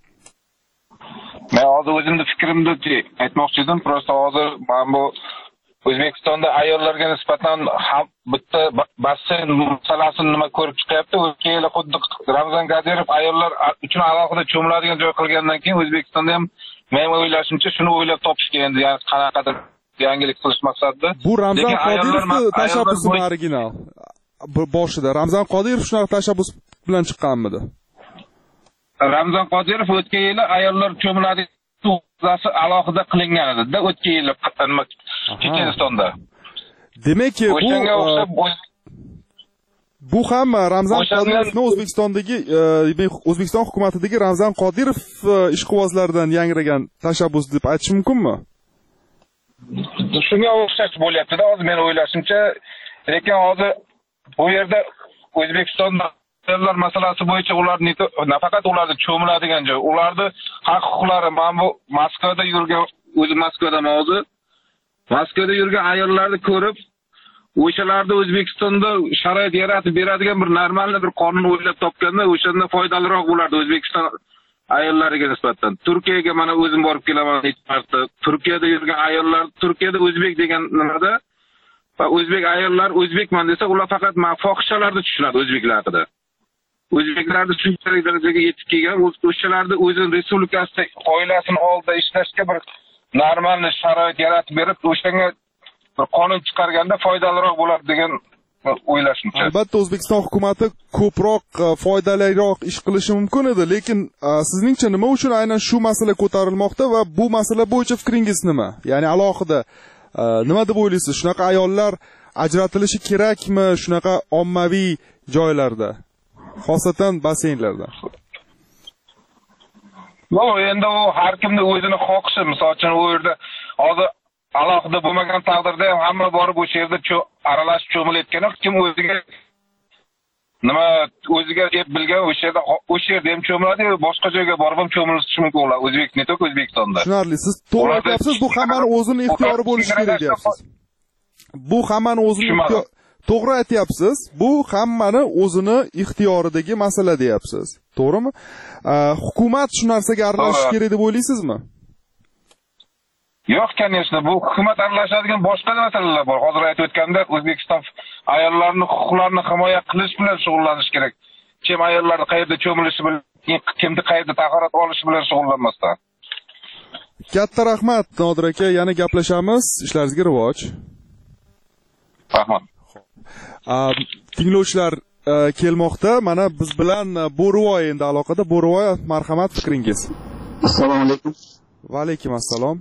Men hozir o'zimni fikrimni aytmoqchi edim. Prosta hozir men bu O'zbekistonda ayollarga nisbatan bitta basseyn masalasini nima ko'rib chiqyapti. O'tgan yili xuddi Ramzan Qodirov ayollar uchun alohida cho'miladigan joy qilgandan keyin O'zbekistonda ham men o'ylashimcha shuni o'ylab topish kerak edi. Ya'ni qanaqadir yangilik qilish maqsadida. Bu Ramzan Qodirovning tashabbusi original. Boshida Ramzan Qodirov shunaqa tashabbus bilan chiqqanmidi? Ramzan Qodirov o'tgan yili ayollar cho'miladigan tuzasi alohida qilingan edi-da, o'tgan yili Chechenistonda. Demak, bu Bu ham Ramzan Qodirovni O'zbekistondagi O'zbekiston hukumatidagi Ramzan Qodirov ishqibozlaridan yangragan tashabbus deb aytish mumkinmi? Shunga o'xshash bo'lyapti-da, hozir men o'ylashimcha, lekin hozir bu yerda O'zbekistonda ayollar masalasi bo'yicha ularni nafaqat ularni cho'miladigan joy, ularni haq-huquqlari, men bu Moskvada yurgan, o'zi Moskvadaman hozir. Moskvada yurgan ayollarni ko'rib, o'shalarda O'zbekistonda sharoit yaratib beradigan bir normal bir qonun o'ylab topganda, o'shanda foydaliroq bo'lardi O'zbekiston ayollariga nisbatan. Turkiyaga mana o'zim borib kelaman hech marta. Turkiyada yurgan ayollar, Turkiyada o'zbek degan nimada va o'zbek ayollar o'zbekman desa, ular faqat fohishalarda tushunadi o'zbeklar haqida. O'zbeklarni shunchalik darajaga yetib kelgan, o'shalarni o'zining respublikasida oilasini oldida ishlashga bir normal sharoit yaratib berib, o'shanga bir qonun chiqarganda foydaliroq bo'ladi degan o'ylashimcha. Albatta O'zbekiston hukumatı ko'proq foydaliroq ish qilishi mumkin edi, lekin sizningcha nima uchun aynan shu masala ko'tarilmoqda va bu masala bo'yicha fikringiz nima? Ya'ni alohida nima deb o'ylaysiz? Shunaqa ayollar ajratilishi kerakmi shunaqa ommaviy joylarda, xosatan basseynlarda? Yo'q, endi u har kimning o'zining xohishi. Misol uchun u yerda hozir alohida bo'lmagan taqdirda ham hamma borib o'sha yerda aralashib cho'milayotgan, kim o'ziga nima o'ziga deb bilgan o'sha yerda o'sha yerda ham cho'miladi, boshqa joyga borib ham cho'milishi mumkin ular O'zbekistonda, to'q O'zbekistonda. Tushunarli. Siz to'g'ri aytyapsiz, bu hammani o'zining ixtiyori bo'lishi kerak deyapsiz. Bu hammani o'zining ixtiyori. To'g'ri aytyapsiz. Bu hammani o'zini ixtiyoridagi masala deyapsiz. To'g'rimi? Hukumat shu narsaga aralashishi kerak deb o'ylaysizmi? Yo'q, конечно, bu hukumat aralashadigan boshqa masalalar bor. Hozir aytib o'tganda O'zbekiston ayollarining huquqlarini himoya qilish bilan shug'ullanish kerak. Kim ayollarni qayerda cho'milishi bilan, kimni qayerda tahorat olishi bilan shug'ullanmasdan. Katta rahmat, Nodir aka, yana gaplashamiz. Ishlaringizga rivoj. Rahmat. Tinglovchilar kelmoqda. Mana biz bilan Bo'rivoy endi aloqada. Bo'rivoy, marhamat, fikringiz. Assalomu alaykum. Va alaykum assalom.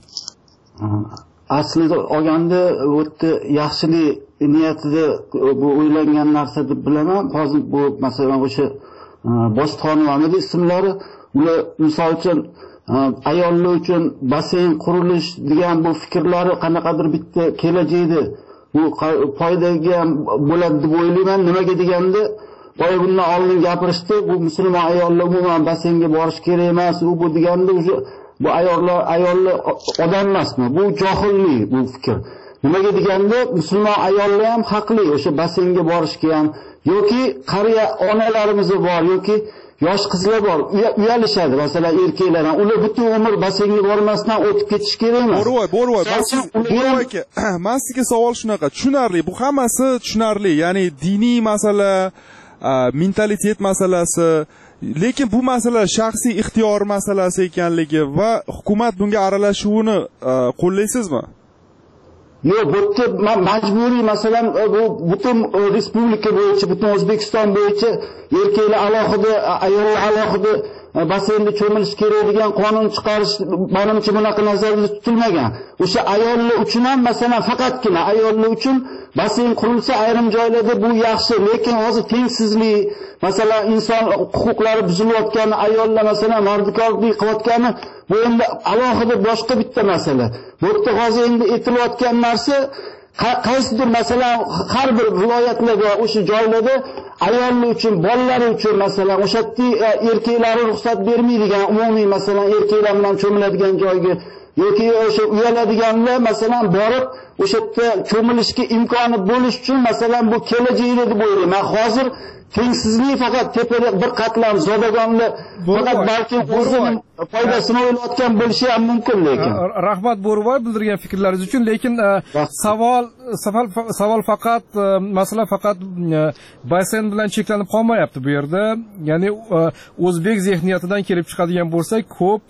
Aslida olganda o'tda yaxshilik niyatida bu o'ylangan narsa deb bilaman. Hozir bu masalan o'sha Boshxonovaning ismlari, ular misol uchun ayollar uchun basseyn qurilish degan bu fikrlari qanaqadir bitta kelajakda bu foydaga bo'ladi deb o'ylayman. Nimaga deganda, boya bundan oldin gapirishdi, bu musulmon ayollar umuman basseynga borish kerak emas, u bu deganda o'sha bu ayollar ayollar odam emasmi? Bu johillik bu fikr. Nimaga deganda, musulmon ayollar ham haqli o'sha basseynga borishga ham, yoki qariya onalarimiz bor, yoki yosh qizlar bor, uyalishadi masalan erkaklar. Ular butun umr basseynga bormasdan o'tib ketish kerak emas. Bo'rivoy, Bo'rivoy, Bo'rivoy aka, men sizga savol shunaqa, tushunarli, bu hammasi tushunarli, ya'ni diniy masala, mentalitet masalasi, lekin bu masala shaxsiy ixtiyor masalasi ekanligi va hukumat bunga aralashuvini qo'llaysizmi? Yo'q, bu yerda majburiy, masalan, bu butun respublika bo'yicha, butun O'zbekiston bo'yicha erkaklar alohida, ayollar alohida basseynda cho'milish kerak degan qonun chiqarish menimcha bunaqa nazarda tutilmagan. O'sha ayollar uchun ham masalan faqatgina ayollar uchun basseyn qurilsa ayrim joylarda bu yaxshi, lekin hozir tengsizlik, masalan inson huquqlari buzilayotgan, ayollar masalan mardikorlik qilayotgani, bu endi alohida boshqa bitta masala. Bu yerda hozir endi aytilayotgan narsa qaysidir masalan har bir viloyatlarda, o'sha joylarda ayollar uchun, bolalar uchun masalan o'sha erkaklar ruxsat bermaydigan, umumiy masalan erkaklar bilan cho'miladigan joyga yoki o'sha uyaladiganlar masalan borib o'sha yerda cho'milishga imkoni bo'lish uchun masalan bu kelajakda deb o'ylayman. Hozir tengsizlik faqat tepada bir qatlam zodagonlar faqat balki o'zining foydasini o'ylayotgan bo'lishi ham mumkin. Lekin rahmat Bo'rivoy bildirgan fikrlaringiz uchun, lekin savol savol savol faqat masala faqat basseyn bilan cheklanib qolmayapti bu yerda. Ya'ni o'zbek zehniyatidan kelib chiqadigan bo'lsak, ko'p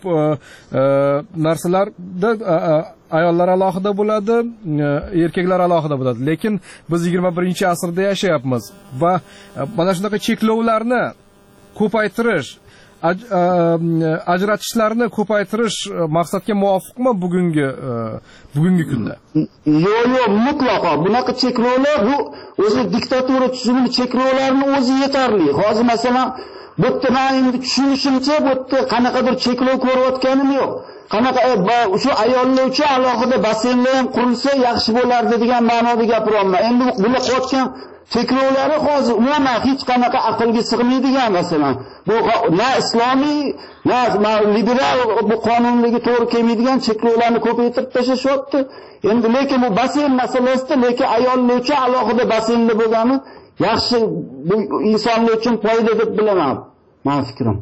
narsalarda ayollar alohida bo'ladi, erkaklar alohida bo'ladi. Lekin biz yigirma birinchi asrda yashayapmiz va mana shunaqa cheklovlarni ko'paytirish, ajratishlarni ko'paytirish maqsadga muvofiqmi bugungi bugungi kunda? Yo'q, yo'q, mutlaqo. Bunaqa cheklovlar bu o'zi diktatura tuzumi cheklovlarini o'zi yetarli. Hozir masalan, bu yerda men endi tushunishimcha bu yerda qanaqadir cheklov ko'rayotganim yo'q. Qanaqa shu ayollar uchun alohida basseynlar ham qurilsa yaxshi bo'lardi degan ma'noda gapiryapman. Endi bular qo'ygan cheklovlari hozir umuman hech qanaqa aqlga sig'maydigan masalan. Bu na islomiy, na liberal bu qonunlarga to'g'ri kelmaydigan cheklovlarni ko'paytirib tashlashayapti. Endi lekin bu basseyn masalasida lekin ayollar uchun alohida basseynlar bo'lgani yaxshi, bu insonlar uchun foyda deb bilaman. Men fikrim.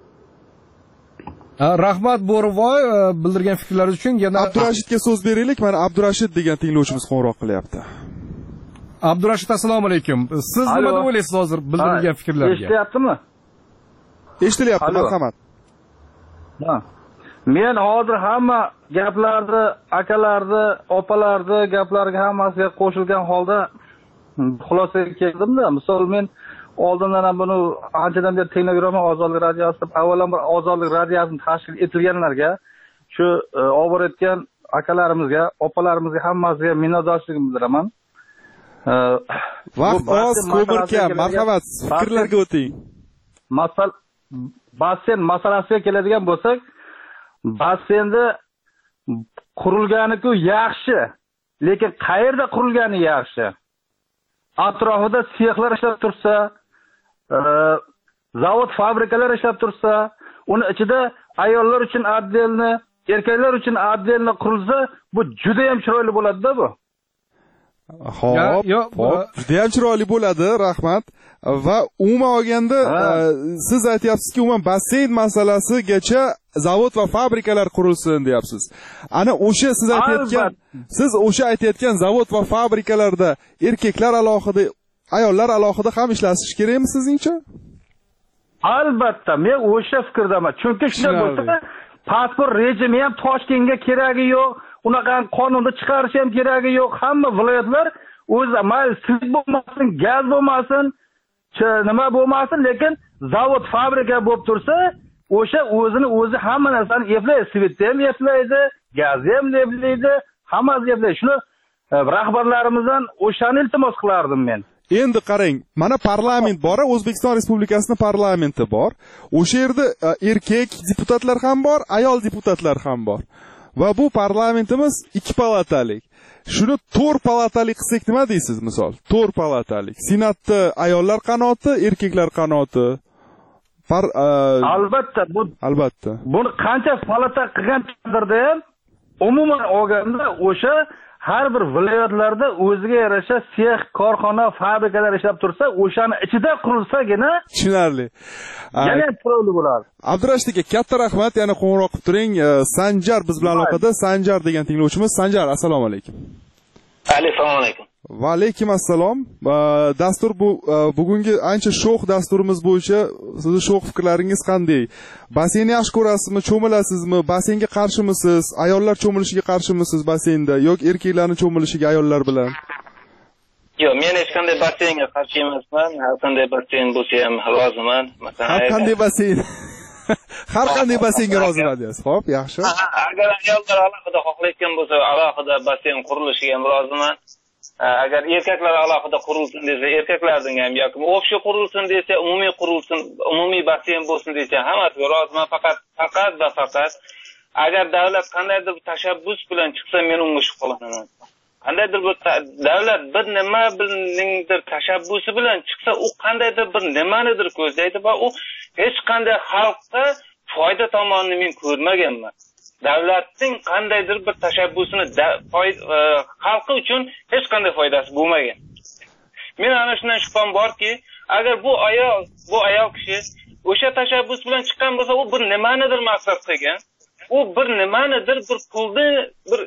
Rahmat Bo'rivoy bildirgan fikrlaringiz uchun. Yana Abdurashidga so'z beraylik. Mana Abdurashid degan tinglovchimiz qo'ng'iroq qilyapti. Abdurashid, assalomu alaykum. Siz nima deb o'ylaysiz hozir bildirilgan fikrlarga? Eshityaptimi? Eshitilyapti, marhamat. Ha. Men hozir hamma gaplarni, akalarni, opalarni gaplariga hammasiga qo'shilgan holda xulosaga keldim-da. Misol men oldindan ham buni anchadan beri tinglab yuraman, Ozodlik radiosi. Avvalambor Ozodlik radiosini tashkil etilganlarga, shu oborayotgan akalarimizga, opalarimizga hammasiga minnatdorchiligimni bildiraman. Vaqt oz, ko'mirkam, marhamat, fikrlarga o'ting. Masal basseyn masalasiga keladigan bo'lsak, basseynda qurilganiku yaxshi, lekin qayerda qurilgani yaxshi? Atrofida sexlar ishlab tursa, zavod, fabrikalar ishlab tursa, uni ichida ayollar uchun отдельно, erkaklar uchun отдельно qurilsa, bu juda ham chiroyli bo'ladi-da bu. Xo'p, juda ham chiroyli bo'ladi, rahmat. Va umuman olganda siz aytyapsizki, umuman basseyn masalasigacha zavod va fabrikalar qurilsin deyapsiz. Ana o'sha siz aytayotgan, siz o'sha aytayotgan zavod va fabrikalarda erkaklar alohida, ayollar alohida ham ishlashi kerakmi sizningcha? Albatta, men o'sha fikrdaman. Chunki shunday bo'lsa, pasport rejimi ham Toshkentga keragi yo'q. Unaqa qonunda chiqarish ham keragi yo'q. Hamma viloyatlar o'zi mayli suv bo'lmasin, gaz bo'lmasin, nima bo'lmasin, lekin zavod, fabrika bo'lib tursa, o'sha o'zini o'zi hamma narsani eplaydi, svetni ham eplaydi, gazni ham eplaydi, hammasi eplaydi. Shuni rahbarlarimizdan o'shani iltimos qilardim men. Endi qarang, mana parlament bor, O'zbekiston Respublikasining parlamenti bor. O'sha yerda erkak deputatlar ham bor, ayol deputatlar ham bor. Va bu parlamentimiz ikki palatalik. Shuni to'rt palatalik qilsak nima deysiz misol? to'rt palatalik. Senatda ayollar qanoti, erkaklar qanoti. Par, uh, albatta bu albatta. Buni qancha palata qilgan taqdirda ham umuman olganda o'sha har bir viloyatlarda o'ziga yarasha sex, korxona, fabrikalar ishlab tursa, o'shani ichida qurilsagina tushunarli. Yana chiroyli bo'ladi. Abdurashid aka, katta rahmat, yana qo'ng'iroq qilib turing. Sanjar biz bilan aloqada. Sanjar degan tinglovchimiz. Sanjar, assalomu alaykum. Assalomu alaykum. Va alaykum assalom. Dastur bu bugungi ancha sho'x dasturimiz bo'yicha sizning sho'x fikrlaringiz qanday? Basseynni yaxshi ko'rasizmi, cho'milasizmi? Basseynga qarshimisiz? Ayollar cho'milishiga qarshimisiniz basseynda yoki erkaklarning cho'milishiga ayollar bilan? Yo'q, men hech qanday basseynga qarshi emasman. Har qanday basseyn bo'lsa ham roziman. Masalan, har qanday basseyn. Har qanday basseynga roziman deysiz. Xo'p, yaxshi. Agar ayollar alohida xohlayotgan bo'lsa, alohida basseyn qurilishiga ham roziman. Agar erkaklar alohida qurilsin desa, erkaklarning ham yoki общий qurilsin desa, umumiy qurilsin, umumiy basseyn bo'lsin desa, hammasiga roziman. Faqat faqat va faqat agar davlat qandaydir bir tashabbus bilan chiqsa, men unga shubhalanaman. Qandaydir bir davlat bir nima bilingdir tashabbusi bilan chiqsa, u qandaydir bir nimanidir ko'zlaydi va u hech qanday xalqqa foyda tomonini men ko'rmaganman. Davlatning qandaydir bir tashabbusini xalqi uchun hech qanday foydasi bo'lmagan. Men ana shundan shubham borki, agar bu ayol, bu ayol kishi o'sha tashabbus bilan chiqqan bo'lsa, u bir nimanidir maqsad qilgan. U bir nimanidir bir pulni bir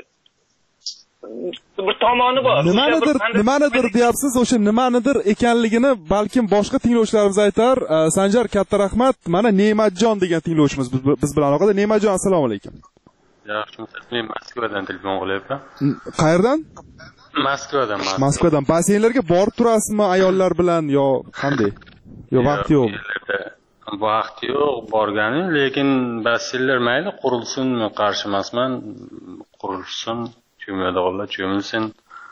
bir tomoni bor. Nimanidir, nimanidir deyapsiz, o'sha nimanidir ekanligini balkim boshqa tinglovchilarimiz aytar. Sanjar, katta rahmat. Mana Ne'matjon degan tinglovchimiz biz bilan aloqada. Ne'matjon, assalomu alaykum. Yaxshi, men Moskvadan telefon qilyapman. Qayerdan? Moskvadan. Moskvadan. Basseynlarga borib turasizmi ayollar bilan yo qanday? Yo vaqt yo'qmi? vaqti yo'q borgani, lekin basseynlar mayli qurilsin, men qarshi emasman. Qurilsin, cho'miladiganlar cho'milsin.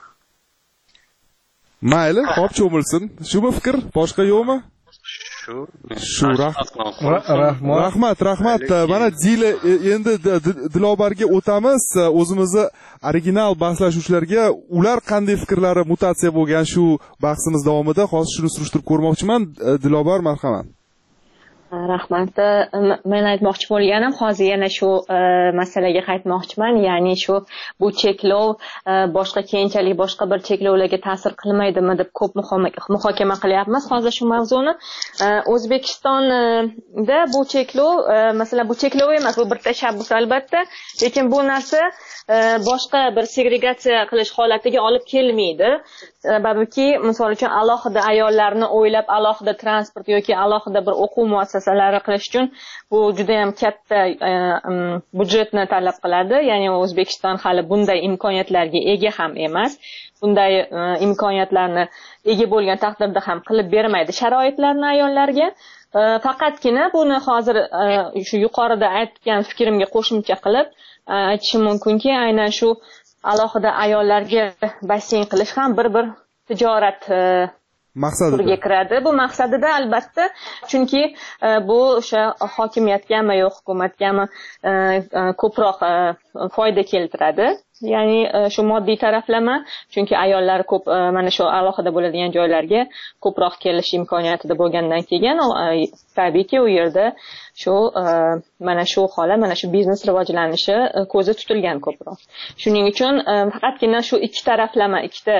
Mayli, hop cho'milsin. Shumi fikr? Boshqa yo'qmi? Shu. Shu rahmat. Rahmat, rahmat. Mana Dila endi Dilobarga o'tamiz. O'zimizni original bahslashuvchilarga ular qanday fikrlari mutatsiya bo'lgan shu bahsimiz davomida hozir shuni surishtirib ko'rmoqchiman. Dilobar, marhamat. Rahmat. Men aytmoqchi bo'lganim hozir yana shu masalaga qaytmoqchiman. Ya'ni shu bu cheklov boshqa keyinchalik boshqa bir cheklovlarga ta'sir qilmaydimi deb ko'p muhokama qilyapmiz hozir shu mavzuni. O'zbekistonda bu cheklov, masalan, bu cheklov emas, bu bir tashabbus albatta, lekin bu narsa boshqa bir segregatsiya qilish holatiga olib kelmaydi. Sababiki, misol uchun alohida ayollarni o'ylab, alohida transport yoki alohida bir o'quv muassasalari qilish uchun bu juda ham katta budjetni talab qiladi. Ya'ni O'zbekiston hali bunday imkoniyatlarga ega ham emas. Bunday imkoniyatlarni ega bo'lgan taqdirda ham qilib bermaydi sharoitlarni ayollarga. Faqatgina buni hozir shu yuqorida aytgan fikrimga qo'shimcha qilib aytishim mumkinki, aynan shu alohida ayollarga basseyn qilish ham bir-bir tijorat maqsadiga kiradi. Bu maqsadida albatta, chunki bu o'sha hokimiyatgami yo hukumatgami ko'proq foyda keltiradi. Ya'ni shu moddiy taraflama, chunki ayollar ko'p mana shu alohida bo'ladigan joylarga ko'proq kelish imkoniyatida bo'lgandan keyin tabiiyki u yerda shu mana shu holat, mana shu biznes rivojlanishi ko'zda tutilgan ko'proq. Shuning uchun faqatgina shu ikki taraflama, ikkita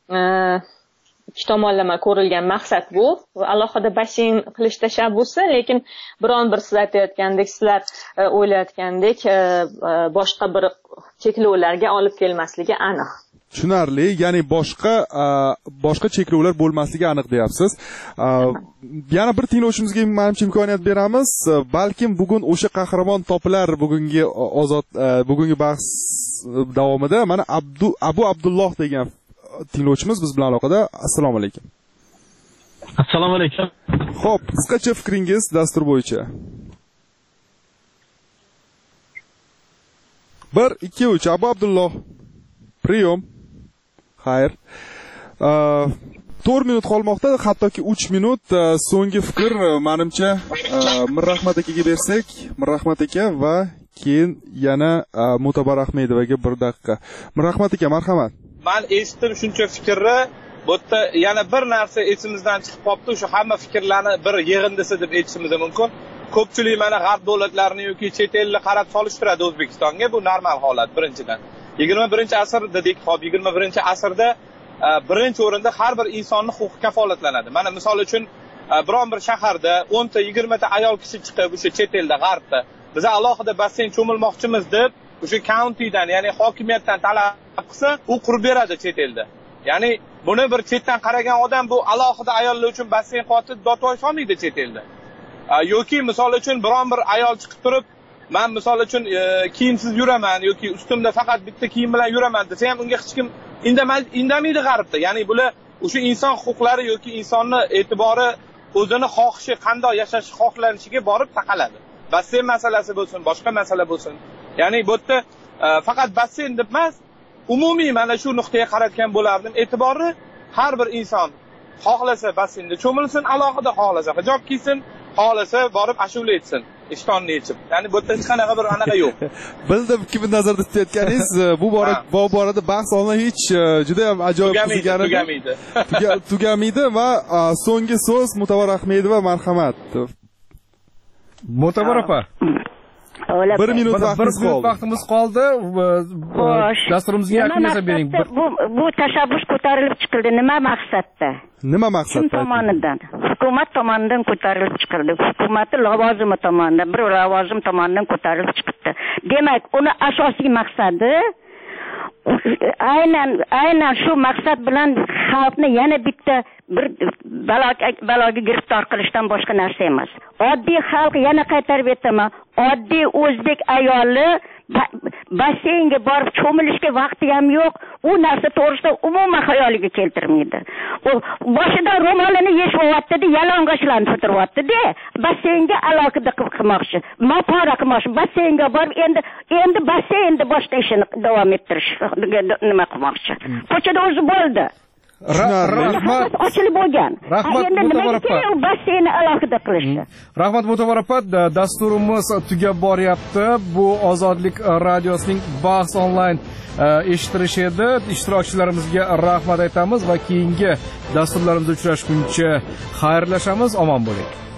ikki tomonlama ko'rilgan maqsad bu. Alohida basseyn qilish tashabbusi, lekin biron bir siz aytayotgandek, sizlar o'ylayotgandek boshqa bir cheklovlarga olib kelmasligi aniq. Tushunarli, ya'ni boshqa boshqa cheklovlar bo'lmasligi aniq deyapsiz. Yana bir tinglovchimizga menimcha imkoniyat beramiz. Balkim bugun o'sha qahramon topilar bugungi ozod bugungi bahs davomida mana Abdu Abu Abdulloh degan tinglovchimiz biz bilan aloqada. Assalomu alaykum. Assalomu alaykum. Xo'p, qisqacha fikringiz dastur bo'yicha. bir ikki uch Abu Abdulloh. Priyom. Xayr. to'rt minut qolmoqda, hattoki uch minut. So'nggi fikr menimcha Mirrahmat akaga bersak, Mirrahmat aka va keyin yana Mutabar Ahmedovaga bir daqiqa. Mirrahmat aka, marhamat. Men eshitdim shuncha fikrni, bu yerda yana bir narsa esimizdan chiqib qolibdi, o'sha hamma fikrlarni bir yig'indisi deb aytishimiz mumkin. Ko'pchilik mana g'arb davlatlarini yoki chet elni qarab solishtiradi O'zbekistonga, bu normal holat birinchidan. yigirma birinchi asr dedik, hop yigirma birinchi asrda birinchi o'rinda har bir insonning huquqi kafolatlanadi. Mana misol uchun biron bir shaharda o'n ta yigirma ta ayol kishi chiqib o'sha chet elda, g'arbda biz alohida basseyn cho'milmoqchimiz deb o'sha countydan, ya'ni hokimiyatdan talab qilsa, u qurib beradi chet elda. Ya'ni buni bir chetdan qaragan odam bu alohida ayollar uchun basseyn qotib dotvoy solmaydi chet elda. Yoki misol uchun biron bir ayol chiqib turib, men misol uchun kiyimsiz yuraman yoki ustimda faqat bitta kiyim bilan yuraman desa ham unga hech kim indamaydi g'arbda. Ya'ni bular o'sha inson huquqlari yoki insonni e'tibori o'zini xohishi, qanday yashash xohlanishiga borib taqaladi. Basseyn masalasi bo'lsin, boshqa masala bo'lsin. Ya'ni bu yerda faqat basseyn deb emas, umumiy mana shu nuqtaga qaratgan bo'lardim. E'tibori har bir inson xohlasa basseynda cho'milsin, alohida xohlasa hijob kiysin, xohlasa borib ashula aytsin, ishtonni yechib. Ya'ni bu yerda hech qanaqa bir anaqa yo'q. Bildim kimni nazarda tutayotganingiz. Bu borada bu borada bahs ondan hech juda ham ajoyib qiziqarli. Tugamaydi. Tugamaydi va so'nggi so'z Mutabar Ahmedova, marhamat. Mutabar opa. bir minut vaqtimiz qoldi. Dasturimizga yakun yasab bering. Bu bu tashabbus ko'tarilib chiqildi. Nima maqsadda? Nima maqsadda? Kim tomonidan? Hukumat tomonidan ko'tarilib chiqildi. Hukumat lavozimi tomonidan, bir lavozim tomonidan ko'tarilib chiqibdi. Demak, uni asosiy maqsadi aynan aynan shu maqsad bilan xalqni yana bitta bir baloga baloga giriftor qilishdan boshqa narsa emas. Oddiy xalq, yana qaytarib aytaman, oddiy o'zbek ayoli basseynga borib cho'milishga vaqti ham yo'q. u narsa to'g'risida umuman xayoliga keltirmaydi. U boshida ro'molini yeshyapti-da, yalang'ochlarni tutyapti-da, basseynga alohida qilmoqchi. Mapora qilmoqchi. Basseynga borib endi endi basseynda boshqa ishini davom ettirish nima qilmoqchi. Ko'chada o'zi bo'ldi. Rahmat. Ochilib bo'lgan. Rahmat endi nimaga kerak basseyni alohida qilishdi? Rahmat Mo'tabar opa, dasturimiz tugab boryapti. Bu Ozodlik radiosining bahs onlayn eshitirish edi. Ishtirokchilarimizga rahmat aytamiz va keyingi dasturlarimizda uchrashguncha xayrlashamiz. Omon bo'ling.